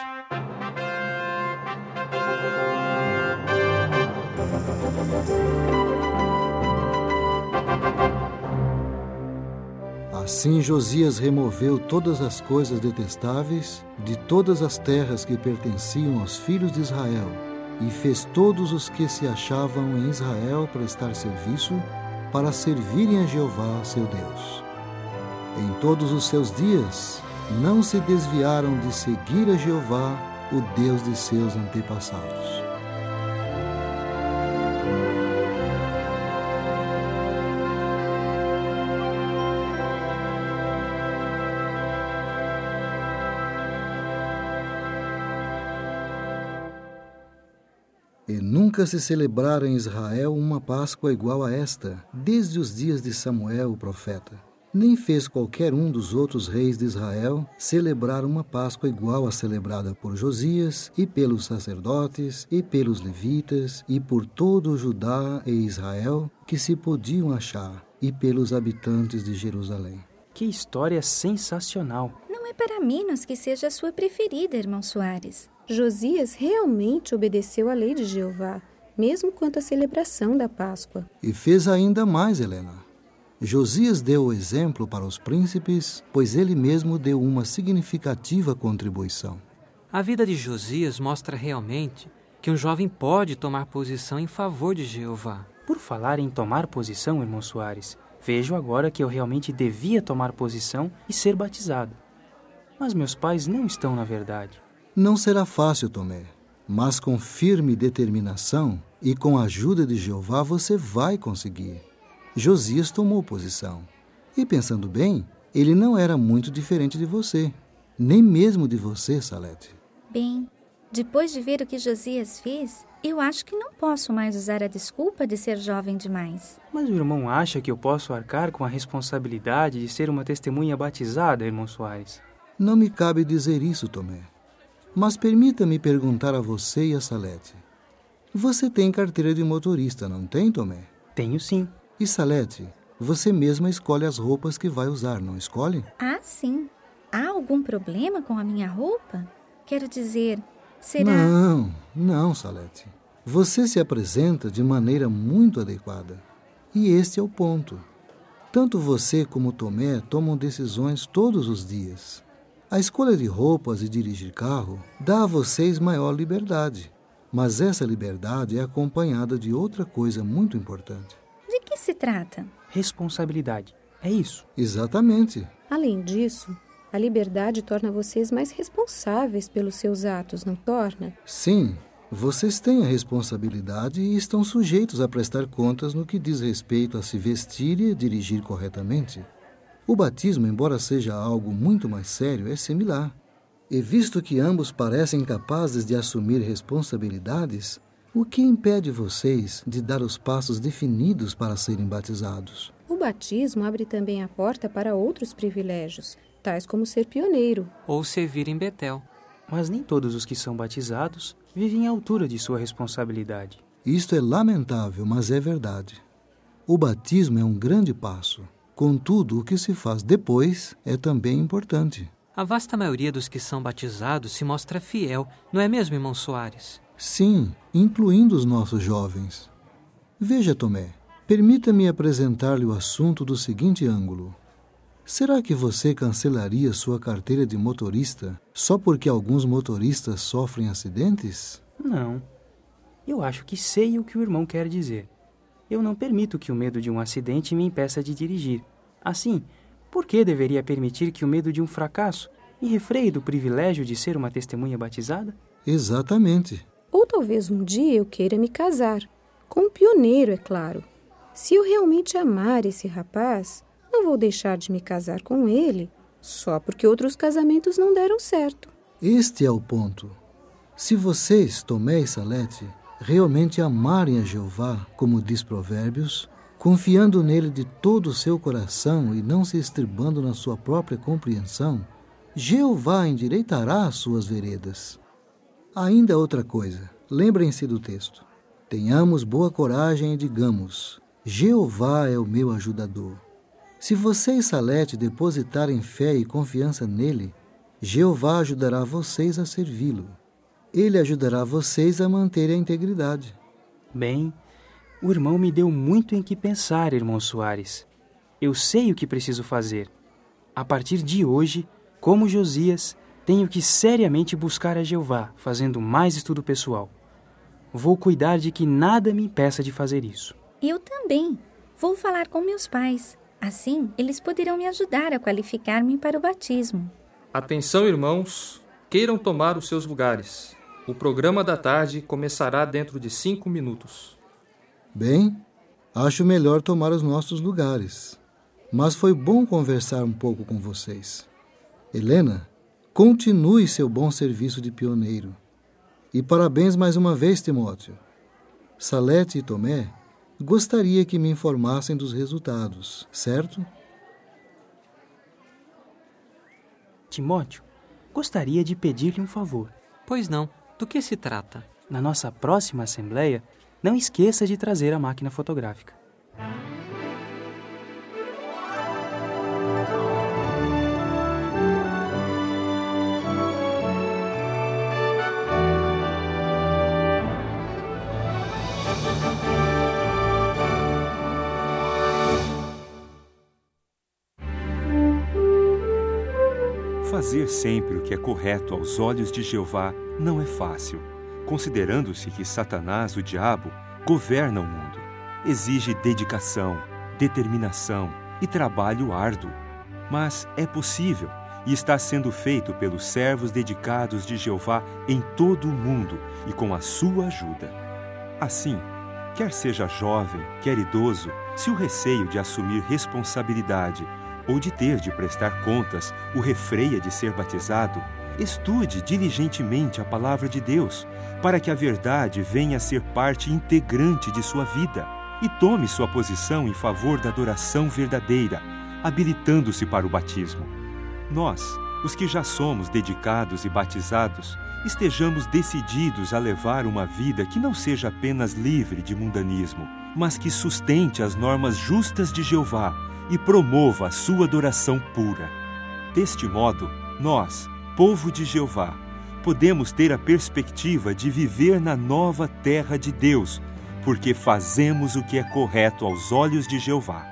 Assim Josias removeu todas as coisas detestáveis de todas as terras que pertenciam aos filhos de Israel, e fez todos os que se achavam em Israel prestar serviço, para servirem a Jeová, seu Deus. Em todos os seus dias, não se desviaram de seguir a Jeová, o Deus de seus antepassados. E nunca se celebrara em Israel uma Páscoa igual a esta, desde os dias de Samuel, o profeta. Nem fez qualquer um dos outros reis de Israel celebrar uma Páscoa igual à celebrada por Josias, e pelos sacerdotes, e pelos levitas, e por todo o Judá e Israel que se podiam achar, e pelos habitantes de Jerusalém. Que história sensacional! Não é para menos que seja a sua preferida, irmão Soares. Josias realmente obedeceu à lei de Jeová, mesmo quanto à celebração da Páscoa. E fez ainda mais, Helena. Josias deu o exemplo para os príncipes, pois ele mesmo deu uma significativa contribuição. A vida de Josias mostra realmente que um jovem pode tomar posição em favor de Jeová. Por falar em tomar posição, irmão Soares, vejo agora que eu realmente devia tomar posição e ser batizado. Mas meus pais não estão na verdade. Não será fácil, Tomé, mas com firme determinação e com a ajuda de Jeová você vai conseguir. Josias tomou posição. E pensando bem, ele não era muito diferente de você, nem mesmo de você, Salete. Bem, depois de ver o que Josias fez, eu acho que não posso mais usar a desculpa de ser jovem demais. Mas o irmão acha que eu posso arcar com a responsabilidade de ser uma testemunha batizada, irmão Soares? Não me cabe dizer isso, Tomé. Mas permita-me perguntar a você e a Salete. Você tem carteira de motorista, não tem, Tomé? Tenho sim. E Salete, você mesma escolhe as roupas que vai usar, não escolhe? Ah, sim. Há algum problema com a minha roupa? Quero dizer, será... Não, não, Salete. Você se apresenta de maneira muito adequada. E este é o ponto. Tanto você como Tomé tomam decisões todos os dias. A escolha de roupas e dirigir carro dá a vocês maior liberdade, mas essa liberdade é acompanhada de outra coisa muito importante. De que se trata? Responsabilidade. É isso? Exatamente. Além disso, a liberdade torna vocês mais responsáveis pelos seus atos, não torna? Sim, vocês têm a responsabilidade e estão sujeitos a prestar contas no que diz respeito a se vestir e dirigir corretamente. O batismo, embora seja algo muito mais sério, é similar. E visto que ambos parecem capazes de assumir responsabilidades, o que impede vocês de dar os passos definidos para serem batizados? O batismo abre também a porta para outros privilégios, tais como ser pioneiro. Ou servir em Betel. Mas nem todos os que são batizados vivem à altura de sua responsabilidade. Isto é lamentável, mas é verdade. O batismo é um grande passo. Contudo, o que se faz depois é também importante. A vasta maioria dos que são batizados se mostra fiel, não é mesmo, irmão Soares? Sim, incluindo os nossos jovens. Veja, Tomé, permita-me apresentar-lhe o assunto do seguinte ângulo. Será que você cancelaria sua carteira de motorista só porque alguns motoristas sofrem acidentes? Não. Eu acho que sei o que o irmão quer dizer. Eu não permito que o medo de um acidente me impeça de dirigir. Assim, por que deveria permitir que o medo de um fracasso me refreie do privilégio de ser uma testemunha batizada? Exatamente. Ou talvez um dia eu queira me casar. Com um pioneiro, é claro. Se eu realmente amar esse rapaz, não vou deixar de me casar com ele só porque outros casamentos não deram certo. Este é o ponto. Se vocês, Tomé e Salete, realmente amarem a Jeová, como diz Provérbios, confiando nele de todo o seu coração e não se estribando na sua própria compreensão, Jeová endireitará as suas veredas. Ainda outra coisa, lembrem-se do texto. Tenhamos boa coragem e digamos, Jeová é o meu ajudador. Se você e Salete depositarem fé e confiança nele, Jeová ajudará vocês a servi-lo. Ele ajudará vocês a manter a integridade. Bem, o irmão me deu muito em que pensar, irmão Soares. Eu sei o que preciso fazer. A partir de hoje, como Josias, tenho que seriamente buscar a Jeová, fazendo mais estudo pessoal. Vou cuidar de que nada me impeça de fazer isso. Eu também. Vou falar com meus pais. Assim, eles poderão me ajudar a qualificar-me para o batismo. Atenção, irmãos. Queiram tomar os seus lugares. O programa da tarde começará dentro de cinco minutos. Bem, acho melhor tomar os nossos lugares. Mas foi bom conversar um pouco com vocês. Helena, continue seu bom serviço de pioneiro. E parabéns mais uma vez, Timóteo. Salete e Tomé, gostaria que me informassem dos resultados, certo? Timóteo, gostaria de pedir-lhe um favor. Pois não. Do que se trata? Na nossa próxima assembleia, não esqueça de trazer a máquina fotográfica. Fazer sempre o que é correto aos olhos de Jeová não é fácil, considerando-se que Satanás, o diabo, governa o mundo. Exige dedicação, determinação e trabalho árduo. Mas é possível e está sendo feito pelos servos dedicados de Jeová em todo o mundo e com a sua ajuda. Assim, quer seja jovem, quer idoso, se o receio de assumir responsabilidade ou de ter de prestar contas o refreia de ser batizado, estude diligentemente a palavra de Deus, para que a verdade venha a ser parte integrante de sua vida e tome sua posição em favor da adoração verdadeira, habilitando-se para o batismo. Nós, os que já somos dedicados e batizados, estejamos decididos a levar uma vida que não seja apenas livre de mundanismo, mas que sustente as normas justas de Jeová e promova a sua adoração pura. Deste modo, nós, povo de Jeová, podemos ter a perspectiva de viver na nova terra de Deus, porque fazemos o que é correto aos olhos de Jeová.